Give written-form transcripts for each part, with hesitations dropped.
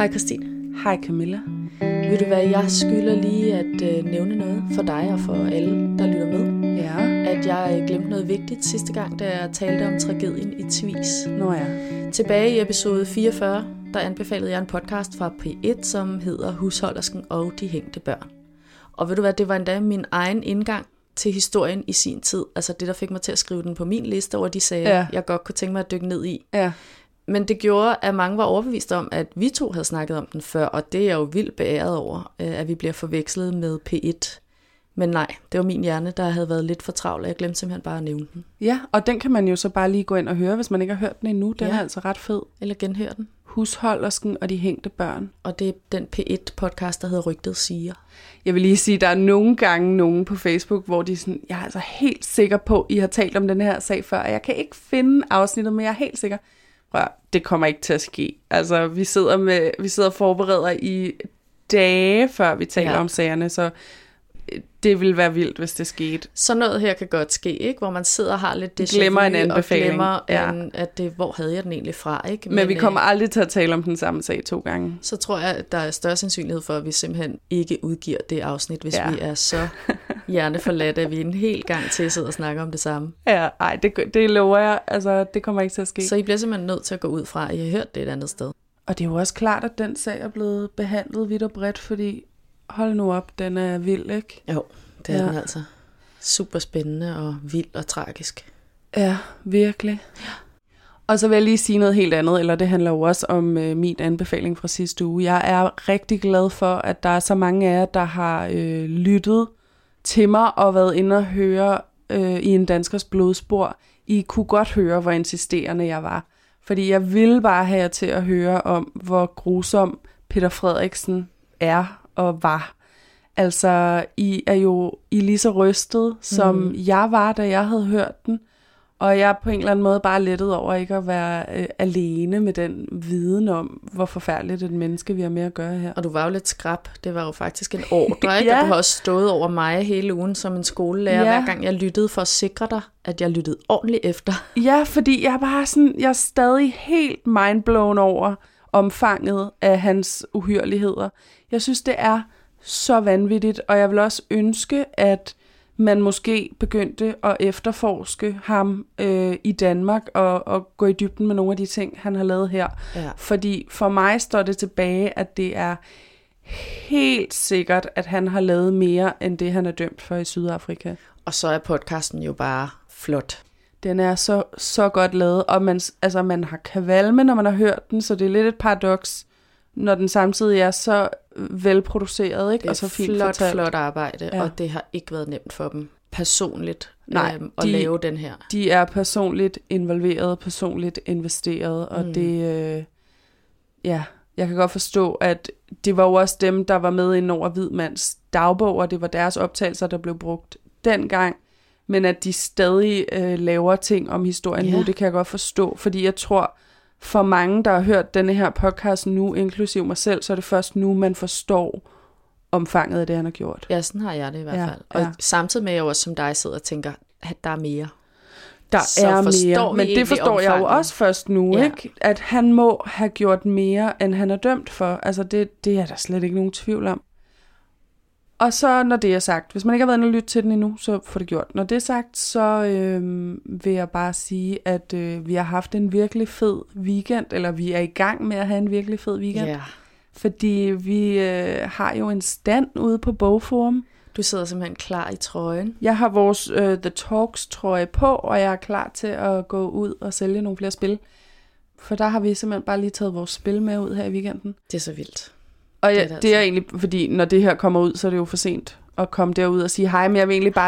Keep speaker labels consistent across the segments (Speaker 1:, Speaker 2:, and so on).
Speaker 1: Hej Christine.
Speaker 2: Hej Camilla.
Speaker 1: Ved du hvad, jeg skylder lige at nævne noget for dig og for alle, der lytter med.
Speaker 2: Ja.
Speaker 1: At jeg glemte noget vigtigt sidste gang, da jeg talte om tragedien i Tvis.
Speaker 2: Nå ja.
Speaker 1: Tilbage i episode 44, der anbefalede jeg en podcast fra P1, som hedder Husholdersken og de hængte børn. Og ved du hvad, det var endda min egen indgang til historien i sin tid. Altså det, der fik mig til at skrive den på min liste over de sager, jeg godt kunne tænke mig at dykke ned i.
Speaker 2: Ja.
Speaker 1: Men det gjorde, at mange var overbevist om, at vi to havde snakket om den før, og det er jeg jo vildt beæret over, at vi bliver forvekslet med P1. Men nej, det var min hjerne, der havde været lidt for travl, og jeg glemte simpelthen bare at nævne den.
Speaker 2: Ja, og den kan man jo så bare lige gå ind og høre, hvis man ikke har hørt den endnu. Den er altså ret fed.
Speaker 1: Eller genhøre den.
Speaker 2: Husholdersken og de hængte børn.
Speaker 1: Og det er den P1-podcast, der hedder Rygtet siger.
Speaker 2: Jeg vil lige sige, der er nogle gange nogen på Facebook, hvor de sådan, jeg er altså helt sikker på, at I har talt om den her sag før, og jeg kan ikke finde afsnittet, men jeg er helt sikker. Det kommer ikke til at ske. Altså, vi sidder og forbereder i dage, før vi taler om sagerne, så det ville være vildt, hvis det skete.
Speaker 1: Sådan noget her kan godt ske, ikke? Hvor man sidder og har lidt det
Speaker 2: glemmer en anbefaling.
Speaker 1: Og glemmer, at det, hvor havde jeg den egentlig fra, ikke?
Speaker 2: Men vi kommer aldrig til at tale om den samme sag 2 gange.
Speaker 1: Så tror jeg, at der er større sandsynlighed for, at vi simpelthen ikke udgiver det afsnit, hvis vi er så hjerneforladte, at vi en hel gang til sidder og snakker om det samme.
Speaker 2: Ja, ej, det lover jeg. Altså, det kommer ikke til at ske.
Speaker 1: Så I bliver simpelthen nødt til at gå ud fra, at I har hørt det et andet sted.
Speaker 2: Og det er jo også klart, at den sag er blevet behandlet vidt og bredt, fordi hold nu op, den er vild, ikke?
Speaker 1: Jo, det er den altså. Super spændende og vild og tragisk.
Speaker 2: Ja, virkelig. Ja. Og så vil jeg lige sige noget helt andet, eller det handler jo også om min anbefaling fra sidste uge. Jeg er rigtig glad for, at der er så mange af jer, der har lyttet til mig og været inde og høre i en danskers blodspor. I kunne godt høre, hvor insisterende jeg var. Fordi jeg ville bare have jer til at høre om, hvor grusom Peter Frederiksen er og var. Altså, I er jo lige så rystet, som jeg var, da jeg havde hørt den. Og jeg er på en eller anden måde bare lettet over ikke at være alene med den viden om, hvor forfærdeligt et menneske vi har med at gøre her.
Speaker 1: Og du var jo lidt skrap. Det var jo faktisk en ordre, ikke? Og du har også stået over mig hele ugen som en skolelærer, hver gang jeg lyttede for at sikre dig, at jeg lyttede ordentligt efter.
Speaker 2: Ja, fordi jeg er stadig helt mindblown over omfanget af hans uhyrligheder. Jeg synes, det er så vanvittigt, og jeg vil også ønske, at man måske begyndte at efterforske ham i Danmark og gå i dybden med nogle af de ting, han har lavet her. Ja. Fordi for mig står det tilbage, at det er helt sikkert, at han har lavet mere end det, han er dømt for i Sydafrika.
Speaker 1: Og så er podcasten jo bare flot.
Speaker 2: Den er så godt lavet, og man har kvalme, når man har hørt den, så det er lidt et paradoks, når den samtidig er så velproduceret, ikke?
Speaker 1: Det er og så fint flot arbejde, og det har ikke været nemt for dem personligt at lave den her.
Speaker 2: De er personligt involveret, personligt investeret, og det, jeg kan godt forstå, at det var jo også dem, der var med ind over Hvid Mands dagbog, og det var deres optagelser, der blev brugt dengang, men at de stadig laver ting om historien nu, det kan jeg godt forstå, fordi jeg tror, for mange, der har hørt denne her podcast nu, inklusiv mig selv, så er det først nu, man forstår omfanget af det, han har gjort.
Speaker 1: Ja, sådan har jeg det i hvert fald. Og samtidig med, at jeg også som dig sidder og tænker, at der er mere.
Speaker 2: Der er mere, men det forstår jeg jo også først nu, ikke? At han må have gjort mere, end han er dømt for. Altså, det er der slet ikke nogen tvivl om. Og så, når det er sagt, hvis man ikke har været inde og lytte til den endnu, så får det gjort. Når det er sagt, så vil jeg bare sige, at vi har haft en virkelig fed weekend, eller vi er i gang med at have en virkelig fed weekend.
Speaker 1: Yeah.
Speaker 2: Fordi vi har jo en stand ude på Bogforum.
Speaker 1: Du sidder simpelthen klar i trøjen.
Speaker 2: Jeg har vores The Talks trøje på, og jeg er klar til at gå ud og sælge nogle flere spil. For der har vi simpelthen bare lige taget vores spil med ud her i weekenden.
Speaker 1: Det er så vildt.
Speaker 2: Og det er egentlig, fordi når det her kommer ud, så er det jo for sent at komme derud og sige hej, men jeg vil egentlig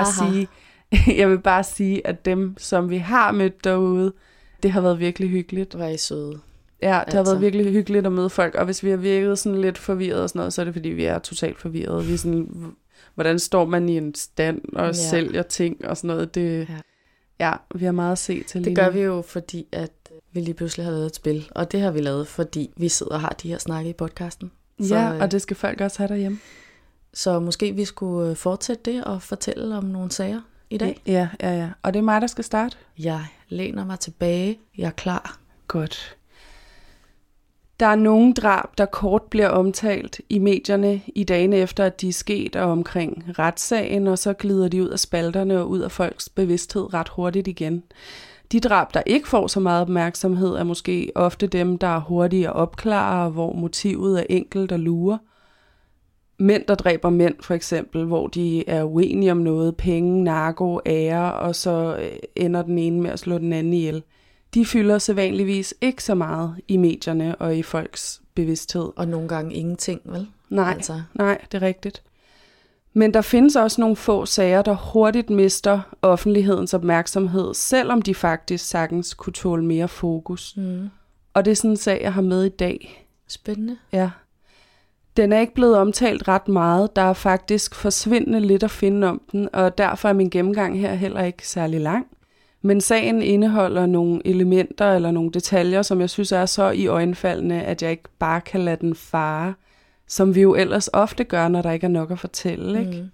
Speaker 2: bare sige, at dem, som vi har mødt derude, det har været virkelig hyggeligt.
Speaker 1: Hvor er I søde.
Speaker 2: Ja, det har været virkelig hyggeligt at møde folk, og hvis vi har virket sådan lidt forvirret og sådan noget, så er det fordi, vi er totalt forvirrede. Vi er sådan, hvordan står man i en stand og sælger ting og sådan noget. Vi har meget at se til lige
Speaker 1: nu. Det gør vi jo, fordi at vi lige pludselig har lavet et spil, og det har vi lavet, fordi vi sidder og har de her snakke i podcasten.
Speaker 2: Så, og det skal folk også have derhjemme.
Speaker 1: Så måske vi skulle fortsætte det og fortælle om nogle sager i dag.
Speaker 2: Ja. Og det er mig, der skal starte.
Speaker 1: Jeg læner mig tilbage. Jeg er klar.
Speaker 2: Godt. Der er nogle drab, der kort bliver omtalt i medierne i dagene efter, at de er sket og omkring retssagen, og så glider de ud af spalterne og ud af folks bevidsthed ret hurtigt igen. De drab, der ikke får så meget opmærksomhed, er måske ofte dem, der er hurtige at opklare, hvor motivet er enkelt og lurer. Mænd, der dræber mænd for eksempel, hvor de er uenige om noget, penge, narko, ære, og så ender den ene med at slå den anden ihjel. De fylder sædvanligvis ikke så meget i medierne og i folks bevidsthed.
Speaker 1: Og nogle gange ingenting, vel?
Speaker 2: Nej, det er rigtigt. Men der findes også nogle få sager, der hurtigt mister offentlighedens opmærksomhed, selvom de faktisk sagtens kunne tåle mere fokus. Og det er sådan en sag, jeg har med i dag.
Speaker 1: Spændende.
Speaker 2: Ja. Den er ikke blevet omtalt ret meget. Der er faktisk forsvindende lidt at finde om den, og derfor er min gennemgang her heller ikke særlig lang. Men sagen indeholder nogle elementer eller nogle detaljer, som jeg synes er så iøjnefaldende, at jeg ikke bare kan lade den fare, som vi jo ellers ofte gør, når der ikke er nok at fortælle. Ikke?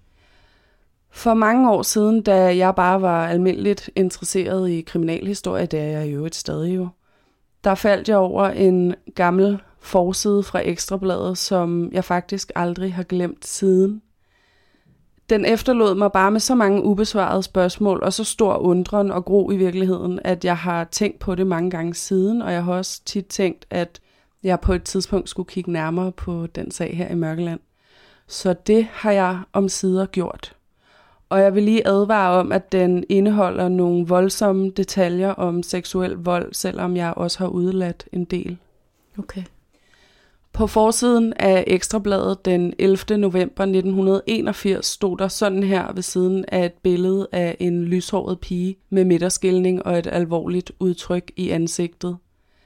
Speaker 2: For mange år siden, da jeg bare var almindeligt interesseret i kriminalhistorie, det er jeg jo et stadig jo, der faldt jeg over en gammel forside fra Ekstrabladet, som jeg faktisk aldrig har glemt siden. Den efterlod mig bare med så mange ubesvarede spørgsmål, og så stor undren og gro i virkeligheden, at jeg har tænkt på det mange gange siden, og jeg har også tit tænkt, at jeg på et tidspunkt skulle kigge nærmere på den sag her i Mørkeland. Så det har jeg omsider gjort. Og jeg vil lige advare om, at den indeholder nogle voldsomme detaljer om seksuel vold, selvom jeg også har udeladt en del.
Speaker 1: Okay.
Speaker 2: På forsiden af Ekstrabladet den 11. november 1981 stod der sådan her ved siden af et billede af en lyshåret pige med midterskilning og et alvorligt udtryk i ansigtet.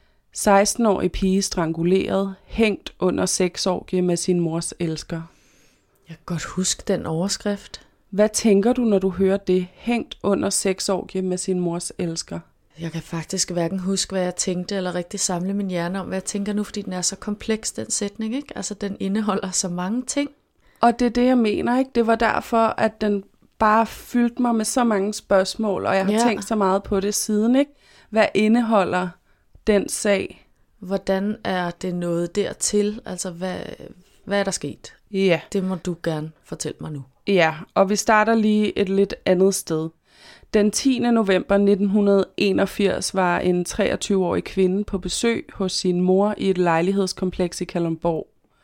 Speaker 2: 16-årig pige stranguleret, hængt under sexorgie med sin mors elsker.
Speaker 1: Jeg kan godt huske den overskrift.
Speaker 2: Hvad tænker du, når du hører det? Hængt under sexorgie med sin mors elsker.
Speaker 1: Jeg kan faktisk hverken huske, hvad jeg tænkte, eller rigtig samle min hjerne om, hvad jeg tænker nu, fordi den er så kompleks, den sætning, ikke? Altså, den indeholder så mange ting.
Speaker 2: Og det er det, jeg mener, ikke? Det var derfor, at den bare fyldte mig med så mange spørgsmål, og jeg har tænkt så meget på det siden, ikke? Hvad indeholder den sag?
Speaker 1: Hvordan er det nået dertil? Altså, hvad er der sket?
Speaker 2: Ja.
Speaker 1: Det må du gerne fortælle mig nu.
Speaker 2: Ja, og vi starter lige et lidt andet sted. Den 10. november 1981 var en 23-årig kvinde på besøg hos sin mor i et lejlighedskompleks i Kalundborg.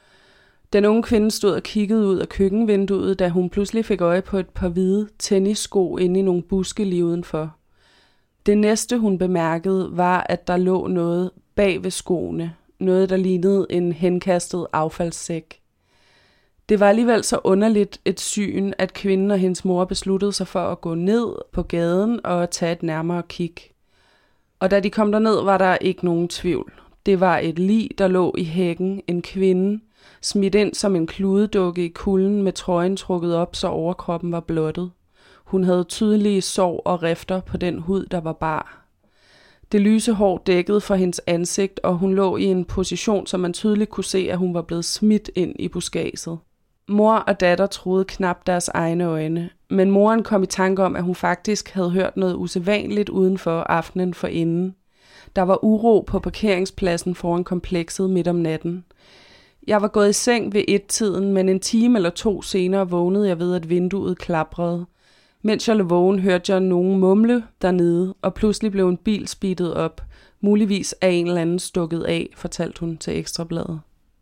Speaker 2: Den unge kvinde stod og kiggede ud af køkkenvinduet, da hun pludselig fik øje på et par hvide tennissko inde i nogle buske lige udenfor. Det næste hun bemærkede var, at der lå noget bag ved skoene. Noget, der lignede en henkastet affaldssæk. Det var alligevel så underligt et syn, at kvinden og hendes mor besluttede sig for at gå ned på gaden og tage et nærmere kig. Og da de kom derned, var der ikke nogen tvivl. Det var et lig, der lå i hækken, en kvinde, smidt ind som en kludedukke i kulden med trøjen trukket op, så overkroppen var blottet. Hun havde tydelige sår og rifter på den hud, der var bar. Det lyse hår dækkede for hendes ansigt, og hun lå i en position, så man tydeligt kunne se, at hun var blevet smidt ind i buskadset. Mor og datter troede knap deres egne øjne, men moren kom i tanke om, at hun faktisk havde hørt noget usædvanligt udenfor aftenen forinden. Der var uro på parkeringspladsen foran komplekset midt om natten. Jeg var gået i seng ved 1-tiden, men en time eller 2 senere vågnede jeg ved, at vinduet klaprede. Mens jeg lå vågen, hørte jeg nogen mumle dernede, og pludselig blev en bil speedet op. Muligvis af en eller anden stukket af, fortalte hun til Ekstrabladet.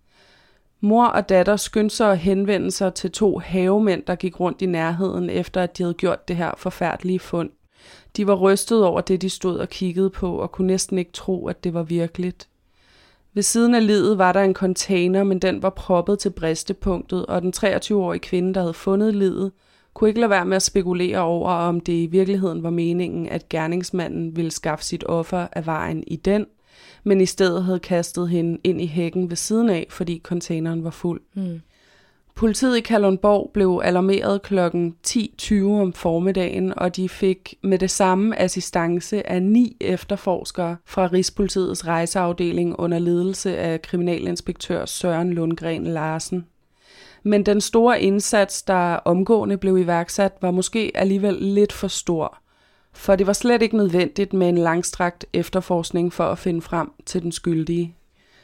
Speaker 2: Mor og datter skyndte sig at henvende sig til 2 havemænd, der gik rundt i nærheden, efter at de havde gjort det her forfærdelige fund. De var rystet over det, de stod og kiggede på, og kunne næsten ikke tro, at det var virkeligt. Ved siden af liget var der en container, men den var proppet til bristepunktet, og den 23-årige kvinde, der havde fundet liget, kunne ikke lade være med at spekulere over, om det i virkeligheden var meningen, at gerningsmanden ville skaffe sit offer af vejen i den, men i stedet havde kastet hende ind i hækken ved siden af, fordi containeren var fuld. Politiet i Kalundborg blev alarmeret kl. 10.20 om formiddagen, og de fik med det samme assistance af 9 efterforskere fra Rigspolitiets rejseafdeling under ledelse af kriminalinspektør Søren Lundgren Larsen. Men den store indsats, der omgående blev iværksat, var måske alligevel lidt for stor, for det var slet ikke nødvendigt med en langstrakt efterforskning for at finde frem til den skyldige.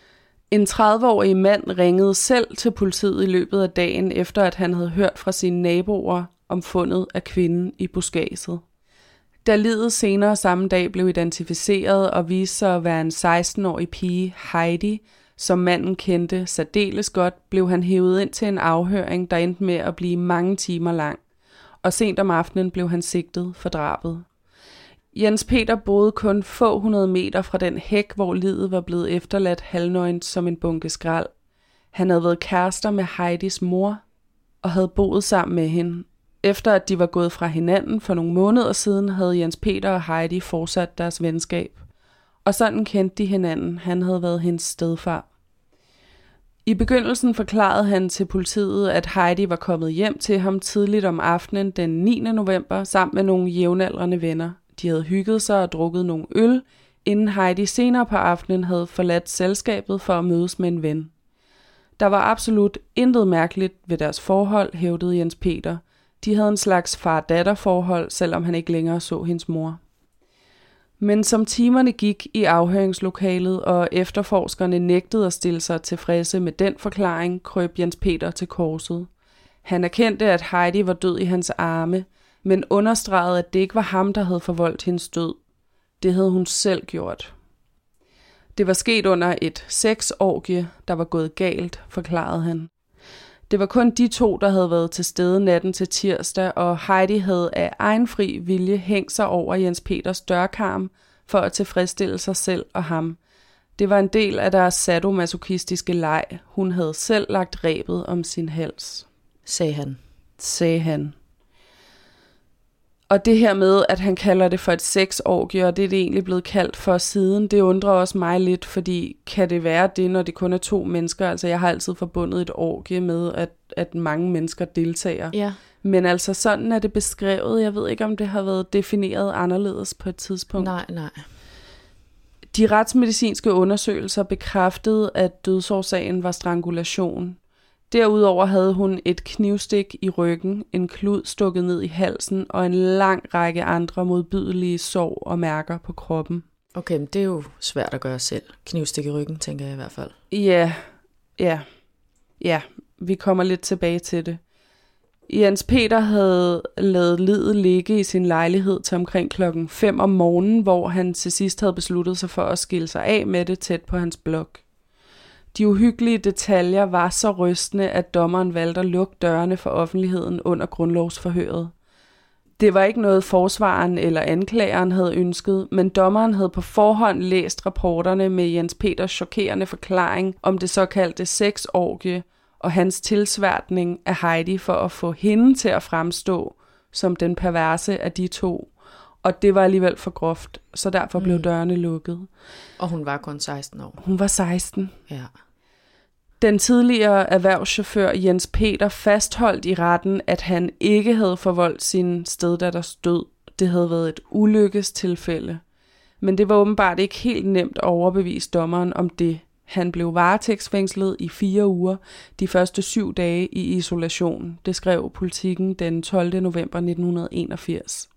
Speaker 2: En 30-årig mand ringede selv til politiet i løbet af dagen, efter at han havde hørt fra sine naboer om fundet af kvinden i buskadset. Da liget senere samme dag blev identificeret og viste sig at være en 16-årig pige, Heidi, som manden kendte særdeles godt, blev han hævet ind til en afhøring, der endte med at blive mange timer lang, og sent om aftenen blev han sigtet for drabet. Jens Peter boede kun få 100 meter fra den hæk, hvor liget var blevet efterladt halvnøgent som en bunke skrald. Han havde været kærester med Heidis mor og havde boet sammen med hende. Efter at de var gået fra hinanden for nogle måneder siden, havde Jens Peter og Heidi fortsat deres venskab. Og sådan kendte de hinanden. Han havde været hendes stedfar. I begyndelsen forklarede han til politiet, at Heidi var kommet hjem til ham tidligt om aftenen den 9. november sammen med nogle jævnaldrende venner. De havde hygget sig og drukket nogle øl, inden Heidi senere på aftenen havde forladt selskabet for at mødes med en ven. Der var absolut intet mærkeligt ved deres forhold, hævdede Jens Peter. De havde en slags far-datter-forhold, selvom han ikke længere så hendes mor. Men som timerne gik i afhøringslokalet, og efterforskerne nægtede at stille sig tilfredse med den forklaring, krøb Jens Peter til korset. Han erkendte, at Heidi var død i hans arme, men understregede, at det ikke var ham, der havde forvoldt hendes død. Det havde hun selv gjort. Det var sket under et sexorgie, der var gået galt, forklarede han. Det var kun de to, der havde været til stede natten til tirsdag, og Heidi havde af egen fri vilje hængt sig over Jens Peters dørkarm for at tilfredsstille sig selv og ham. Det var en del af deres sadomasochistiske leg. Hun havde selv lagt rebet om sin hals.
Speaker 1: Sagde han.
Speaker 2: Og det her med, at han kalder det for et sexorgie, og det er det egentlig blevet kaldt for siden, det undrer også mig lidt, fordi kan det være det, når det kun er 2 mennesker? Altså jeg har altid forbundet et orgie med, at mange mennesker deltager.
Speaker 1: Ja.
Speaker 2: Men altså sådan er det beskrevet. Jeg ved ikke, om det har været defineret anderledes på et tidspunkt.
Speaker 1: Nej.
Speaker 2: De retsmedicinske undersøgelser bekræftede, at dødsårsagen var strangulation. Derudover havde hun et knivstik i ryggen, en klud stukket ned i halsen og en lang række andre modbydelige sår og mærker på kroppen.
Speaker 1: Okay, men det er jo svært at gøre selv. Knivstik i ryggen, tænker jeg i hvert fald.
Speaker 2: Ja, vi kommer lidt tilbage til det. Jens Peter havde ladet liget ligge i sin lejlighed til omkring 5:00 om morgenen, hvor han til sidst havde besluttet sig for at skille sig af med det tæt på hans blok. De uhyggelige detaljer var så rystende, at dommeren valgte at lukke dørene for offentligheden under grundlovsforhøret. Det var ikke noget forsvaren eller anklageren havde ønsket, men dommeren havde på forhånd læst rapporterne med Jens Peters chokerende forklaring om det såkaldte sexorgie og hans tilsværtning af Heidi for at få hende til at fremstå som den perverse af de to. Og det var alligevel for groft, så derfor blev dørene lukket.
Speaker 1: Og hun var kun 16 år.
Speaker 2: Hun var 16.
Speaker 1: Ja.
Speaker 2: Den tidligere erhvervschauffør Jens Peter fastholdt i retten, at han ikke havde forvoldt sin steddatters død. Det havde været et ulykkestilfælde. Men det var åbenbart ikke helt nemt at overbevise dommeren om det. Han blev varetægtsfængslet i 4 uger, de første 7 dage i isolation. Det skrev Politiken den 12. november 1981.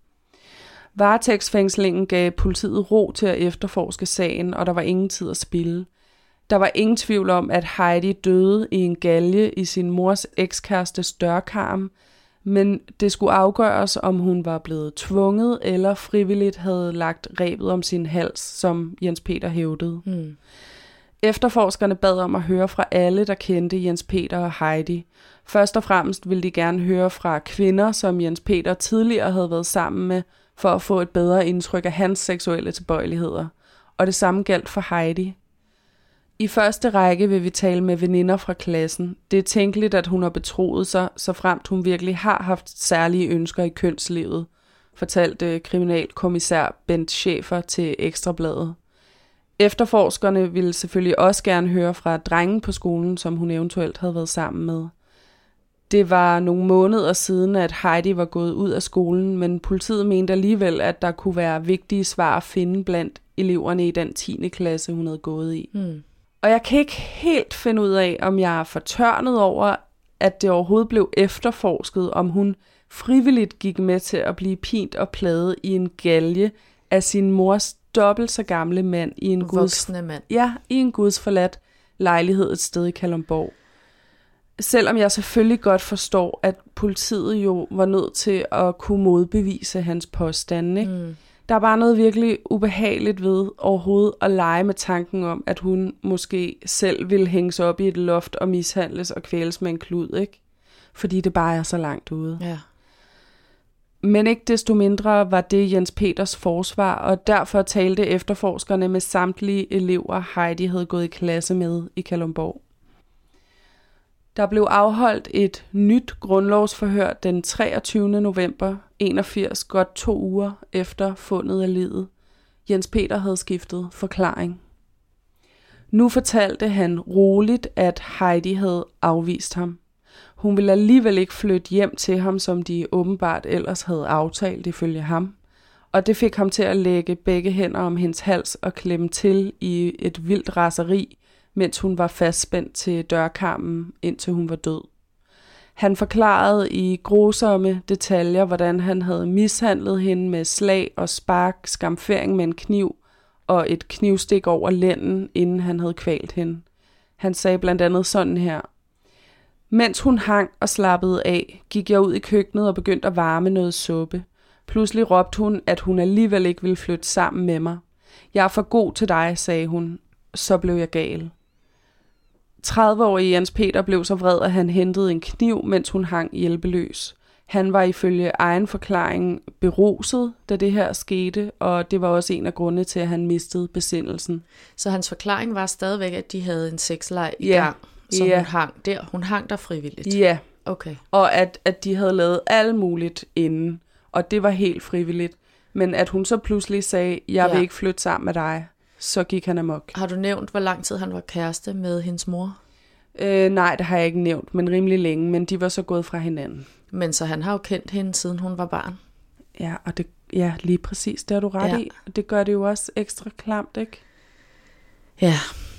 Speaker 2: Varetægtsfængslingen gav politiet ro til at efterforske sagen, og der var ingen tid at spilde. Der var ingen tvivl om, at Heidi døde i en galge i sin mors ekskærestes dørkarm, men det skulle afgøres, om hun var blevet tvunget eller frivilligt havde lagt rebet om sin hals, som Jens Peter hævdede. Efterforskerne bad om at høre fra alle, der kendte Jens Peter og Heidi. Først og fremmest ville de gerne høre fra kvinder, som Jens Peter tidligere havde været sammen med, for at få et bedre indtryk af hans seksuelle tilbøjeligheder. Og det samme galt for Heidi. I første række vil vi tale med veninder fra klassen. Det er tænkeligt, at hun har betroet sig, så fremt hun virkelig har haft særlige ønsker i kønslivet, fortalte kriminalkommissær Bent Schäfer til Ekstrabladet. Efterforskerne ville selvfølgelig også gerne høre fra drengen på skolen, som hun eventuelt havde været sammen med. Det var nogle måneder siden, at Heidi var gået ud af skolen, men politiet mente alligevel, at der kunne være vigtige svar at finde blandt eleverne i den 10. klasse, hun havde gået i. Og jeg kan ikke helt finde ud af, om jeg er fortørnet over, at det overhovedet blev efterforsket, om hun frivilligt gik med til at blive pint og plaget i en galge af sin mors dobbelt så gamle mand i en
Speaker 1: voksne mand.
Speaker 2: Ja, i en gudsforladt lejlighed et sted i Kalundborg. Selvom jeg selvfølgelig godt forstår, at politiet jo var nødt til at kunne modbevise hans påstande, ikke? Mm. Der er bare noget virkelig ubehageligt ved overhovedet at lege med tanken om, at hun måske selv ville hænges op i et loft og mishandles og kvæles med en klud, ikke? Fordi det bare er så langt ude.
Speaker 1: Ja.
Speaker 2: Men ikke desto mindre var det Jens Peters forsvar, og derfor talte efterforskerne med samtlige elever, Heidi havde gået i klasse med i Kalundborg. Der blev afholdt et nyt grundlovsforhør den 23. november 81, godt 2 uger efter fundet af liget. Jens Peter havde skiftet forklaring. Nu fortalte han roligt, at Heidi havde afvist ham. Hun ville alligevel ikke flytte hjem til ham, som de åbenbart ellers havde aftalt ifølge ham. Og det fik ham til at lægge begge hænder om hendes hals og klemme til i et vildt raseri, mens hun var fastspændt til dørkarmen, indtil hun var død. Han forklarede i grusomme detaljer, hvordan han havde mishandlet hende med slag og spark, skamfering med en kniv og et knivstik over lænden, inden han havde kvalt hende. Han sagde blandt andet sådan her: Mens hun hang og slappede af, gik jeg ud i køkkenet og begyndte at varme noget suppe. Pludselig råbte hun, at hun alligevel ikke ville flytte sammen med mig. Jeg er for god til dig, sagde hun. Så blev jeg gal. 30-årige Jens Peter blev så vred, at han hentede en kniv, mens hun hang hjælpeløs. Han var ifølge egen forklaring beruset, da det her skete, og det var også en af grundene til, at han mistede besindelsen.
Speaker 1: Så hans forklaring var stadigvæk, at de havde en sexleg i gang, så hun hang der. Hun hang der frivilligt?
Speaker 2: Ja,
Speaker 1: okay.
Speaker 2: Og at de havde lavet alt muligt inden, og det var helt frivilligt. Men at hun så pludselig sagde, jeg vil ikke flytte sammen med dig, så gik han amok.
Speaker 1: Har du nævnt, hvor lang tid han var kæreste med hendes mor?
Speaker 2: Nej, det har jeg ikke nævnt, men rimelig længe, men de var så gået fra hinanden.
Speaker 1: Men så han har jo kendt hende, siden hun var barn.
Speaker 2: Ja, og det, lige præcis, det har du ret i. Det gør det jo også ekstra klamt, ikke?
Speaker 1: Ja.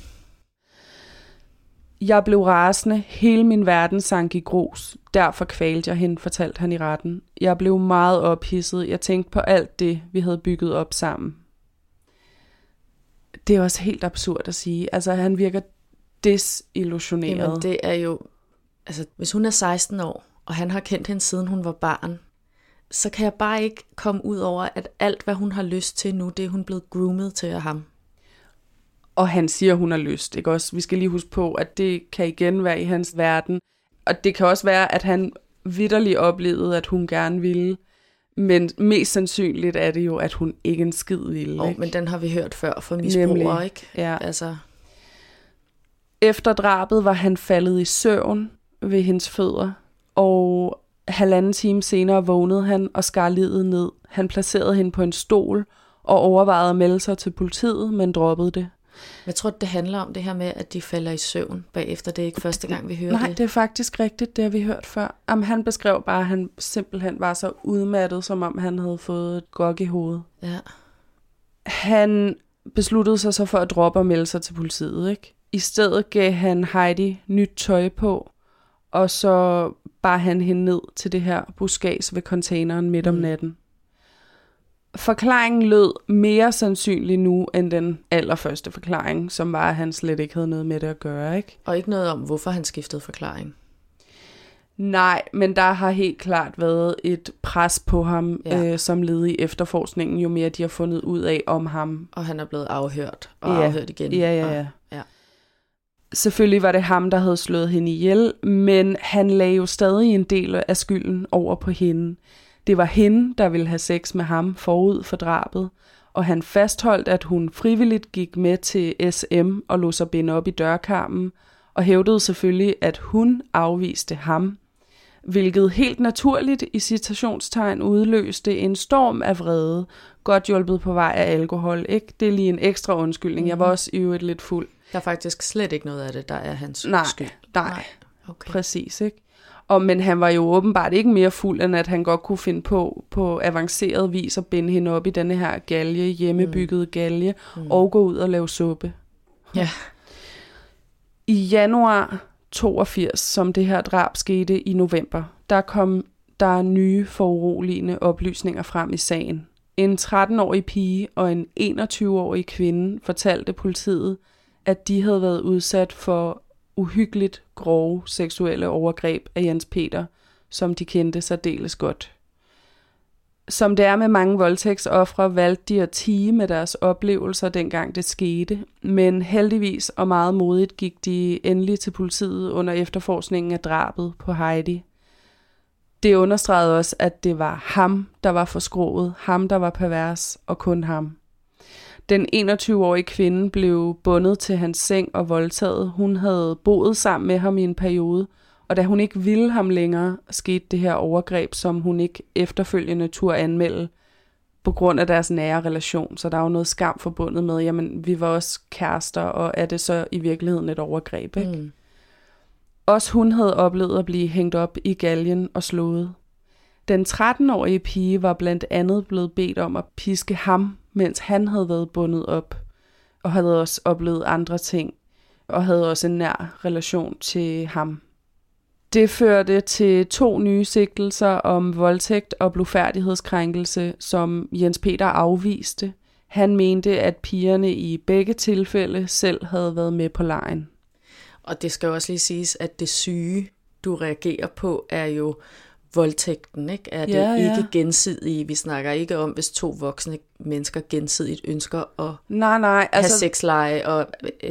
Speaker 2: Jeg blev rasende, hele min verden sank i grus. Derfor kvalte jeg hende, fortalte han i retten. Jeg blev meget ophidset. Jeg tænkte på alt det, vi havde bygget op sammen. Det er også helt absurd at sige. Altså, han virker desillusioneret.
Speaker 1: Jamen, det er jo... Altså, hvis hun er 16 år, og han har kendt hende, siden hun var barn, så kan jeg bare ikke komme ud over, at alt, hvad hun har lyst til nu, det er hun blevet groomet til af ham.
Speaker 2: Og han siger, hun har lyst, ikke også? Vi skal lige huske på, at det kan igen være i hans verden. Og det kan også være, at han vitterligt oplevede, at hun gerne ville. Men mest sandsynligt er det jo, at hun ikke en skid ville.
Speaker 1: Men den har vi hørt før for misbrugere, ikke?
Speaker 2: Ja.
Speaker 1: Altså.
Speaker 2: Efter drabet var han faldet i søvn ved hendes fødder, og 1,5 time senere vågnede han og skar liget ned. Han placerede hende på en stol og overvejede at melde sig til politiet, men droppede det.
Speaker 1: Jeg tror, det handler om det her med, at de falder i søvn bagefter. Det er ikke første gang, vi hører det.
Speaker 2: Nej, det er faktisk rigtigt, det har vi hørt før. Han beskrev bare, at han simpelthen var så udmattet, som om han havde fået et gok i hovedet.
Speaker 1: Ja.
Speaker 2: Han besluttede sig så for at droppe og melde sig til politiet, ikke? I stedet gav han Heidi nyt tøj på, og så bar han hende ned til det her buskads ved containeren midt om natten. Forklaringen lød mere sandsynlig nu end den allerførste forklaring, som var, at han slet ikke havde noget med det at gøre, ikke?
Speaker 1: Og ikke noget om, hvorfor han skiftede forklaring.
Speaker 2: Nej, men der har helt klart været et pres på ham, som led i efterforskningen, jo mere de har fundet ud af om ham.
Speaker 1: Og han er blevet afhørt og afhørt igen.
Speaker 2: Ja. Selvfølgelig var det ham, der havde slået hende ihjel, men han lagde jo stadig en del af skylden over på hende. Det var hende, der ville have sex med ham forud for drabet, og han fastholdt, at hun frivilligt gik med til SM og lod sig binde op i dørkarmen, og hævdede selvfølgelig, at hun afviste ham, hvilket helt naturligt i citationstegn udløste en storm af vrede, godt hjulpet på vej af alkohol, ikke? Det er lige en ekstra undskyldning. Jeg var også i øvrigt lidt fuld.
Speaker 1: Der er faktisk slet ikke noget af det, der er hans skyld.
Speaker 2: Nej. Okay. Præcis, ikke? Men han var jo åbenbart ikke mere fuld, end at han godt kunne finde på avanceret vis at binde hende op i denne her galge, hjemmebyggede galge, og gå ud og lave suppe.
Speaker 1: Ja.
Speaker 2: I januar 82, som det her drab skete i november, der kom der nye foruroligende oplysninger frem i sagen. En 13-årig pige og en 21-årig kvinde fortalte politiet, at de havde været udsat for uhyggeligt grove seksuelle overgreb af Jens Peter, som de kendte særdeles godt. Som det er med mange voldtægtsofre, valgte de at tie med deres oplevelser, dengang det skete, men heldigvis og meget modigt gik de endelig til politiet under efterforskningen af drabet på Heidi. Det understregede også, at det var ham, der var forskroet, ham, der var pervers, og kun ham. Den 21-årige kvinde blev bundet til hans seng og voldtaget. Hun havde boet sammen med ham i en periode, og da hun ikke ville ham længere, skete det her overgreb, som hun ikke efterfølgende turde anmelde på grund af deres nære relation. Så der er jo noget skam forbundet med, jamen vi var også kærester, og er det så i virkeligheden et overgreb, ikke? Mm. Også hun havde oplevet at blive hængt op i galgen og slået. Den 13-årige pige var blandt andet blevet bedt om at piske ham, mens han havde været bundet op, og havde også oplevet andre ting, og havde også en nær relation til ham. Det førte til 2 nye sigtelser om voldtægt og blufærdighedskrænkelse, som Jens Peter afviste. Han mente, at pigerne i begge tilfælde selv havde været med på legen.
Speaker 1: Og det skal jo også lige siges, at det syge, du reagerer på, er jo voldtægten, ikke? Er det ikke gensidige? Vi snakker ikke om, hvis 2 voksne mennesker gensidigt ønsker at have sexleje og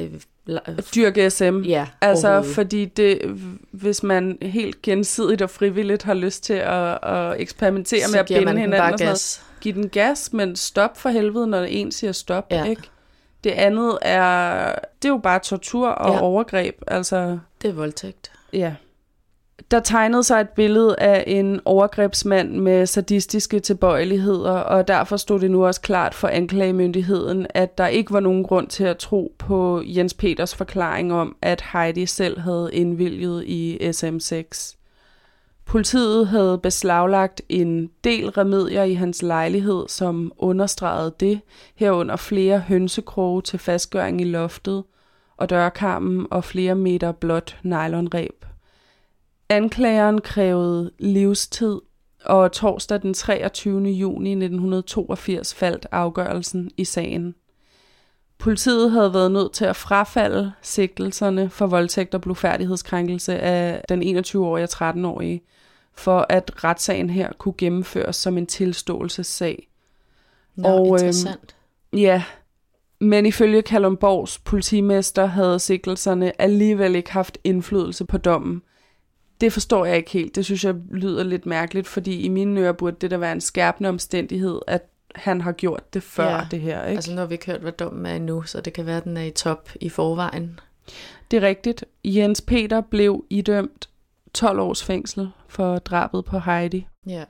Speaker 2: dyrke SM.
Speaker 1: Ja,
Speaker 2: altså fordi det, hvis man helt gensidigt og frivilligt har lyst til at eksperimentere med at binde hinanden og sådan noget, give den gas, men stop for helvede, når en siger stop, ikke? Det andet det er jo bare tortur og overgreb, altså.
Speaker 1: Det er voldtægt.
Speaker 2: Ja. Der tegnede sig et billede af en overgrebsmand med sadistiske tilbøjeligheder, og derfor stod det nu også klart for anklagemyndigheden, at der ikke var nogen grund til at tro på Jens Peters forklaring om, at Heidi selv havde indvilget i SM6. Politiet havde beslaglagt en del remedier i hans lejlighed, som understregede det, herunder flere hønsekroge til fastgøring i loftet, og dørkarmen og flere meter blåt nylonreb. Anklageren krævede livstid, og torsdag den 23. juni 1982 faldt afgørelsen i sagen. Politiet havde været nødt til at frafalde sigtelserne for voldtægt og blufærdighedskrænkelse af den 21-årige og 13-årige, for at retssagen her kunne gennemføres som en tilståelsessag.
Speaker 1: Interessant.
Speaker 2: Ja, men ifølge Kalundborgs politimester havde sigtelserne alligevel ikke haft indflydelse på dommen. Det forstår jeg ikke helt. Det synes jeg lyder lidt mærkeligt, fordi i mine ører burde det da være en skærpende omstændighed, at han har gjort det før det her, ikke?
Speaker 1: Altså nu har vi ikke hørt, hvad dommen er endnu, så det kan være, at den er i top i forvejen.
Speaker 2: Det er rigtigt. Jens Peter blev idømt 12 års fængsel for drabet på Heidi.
Speaker 1: Ja.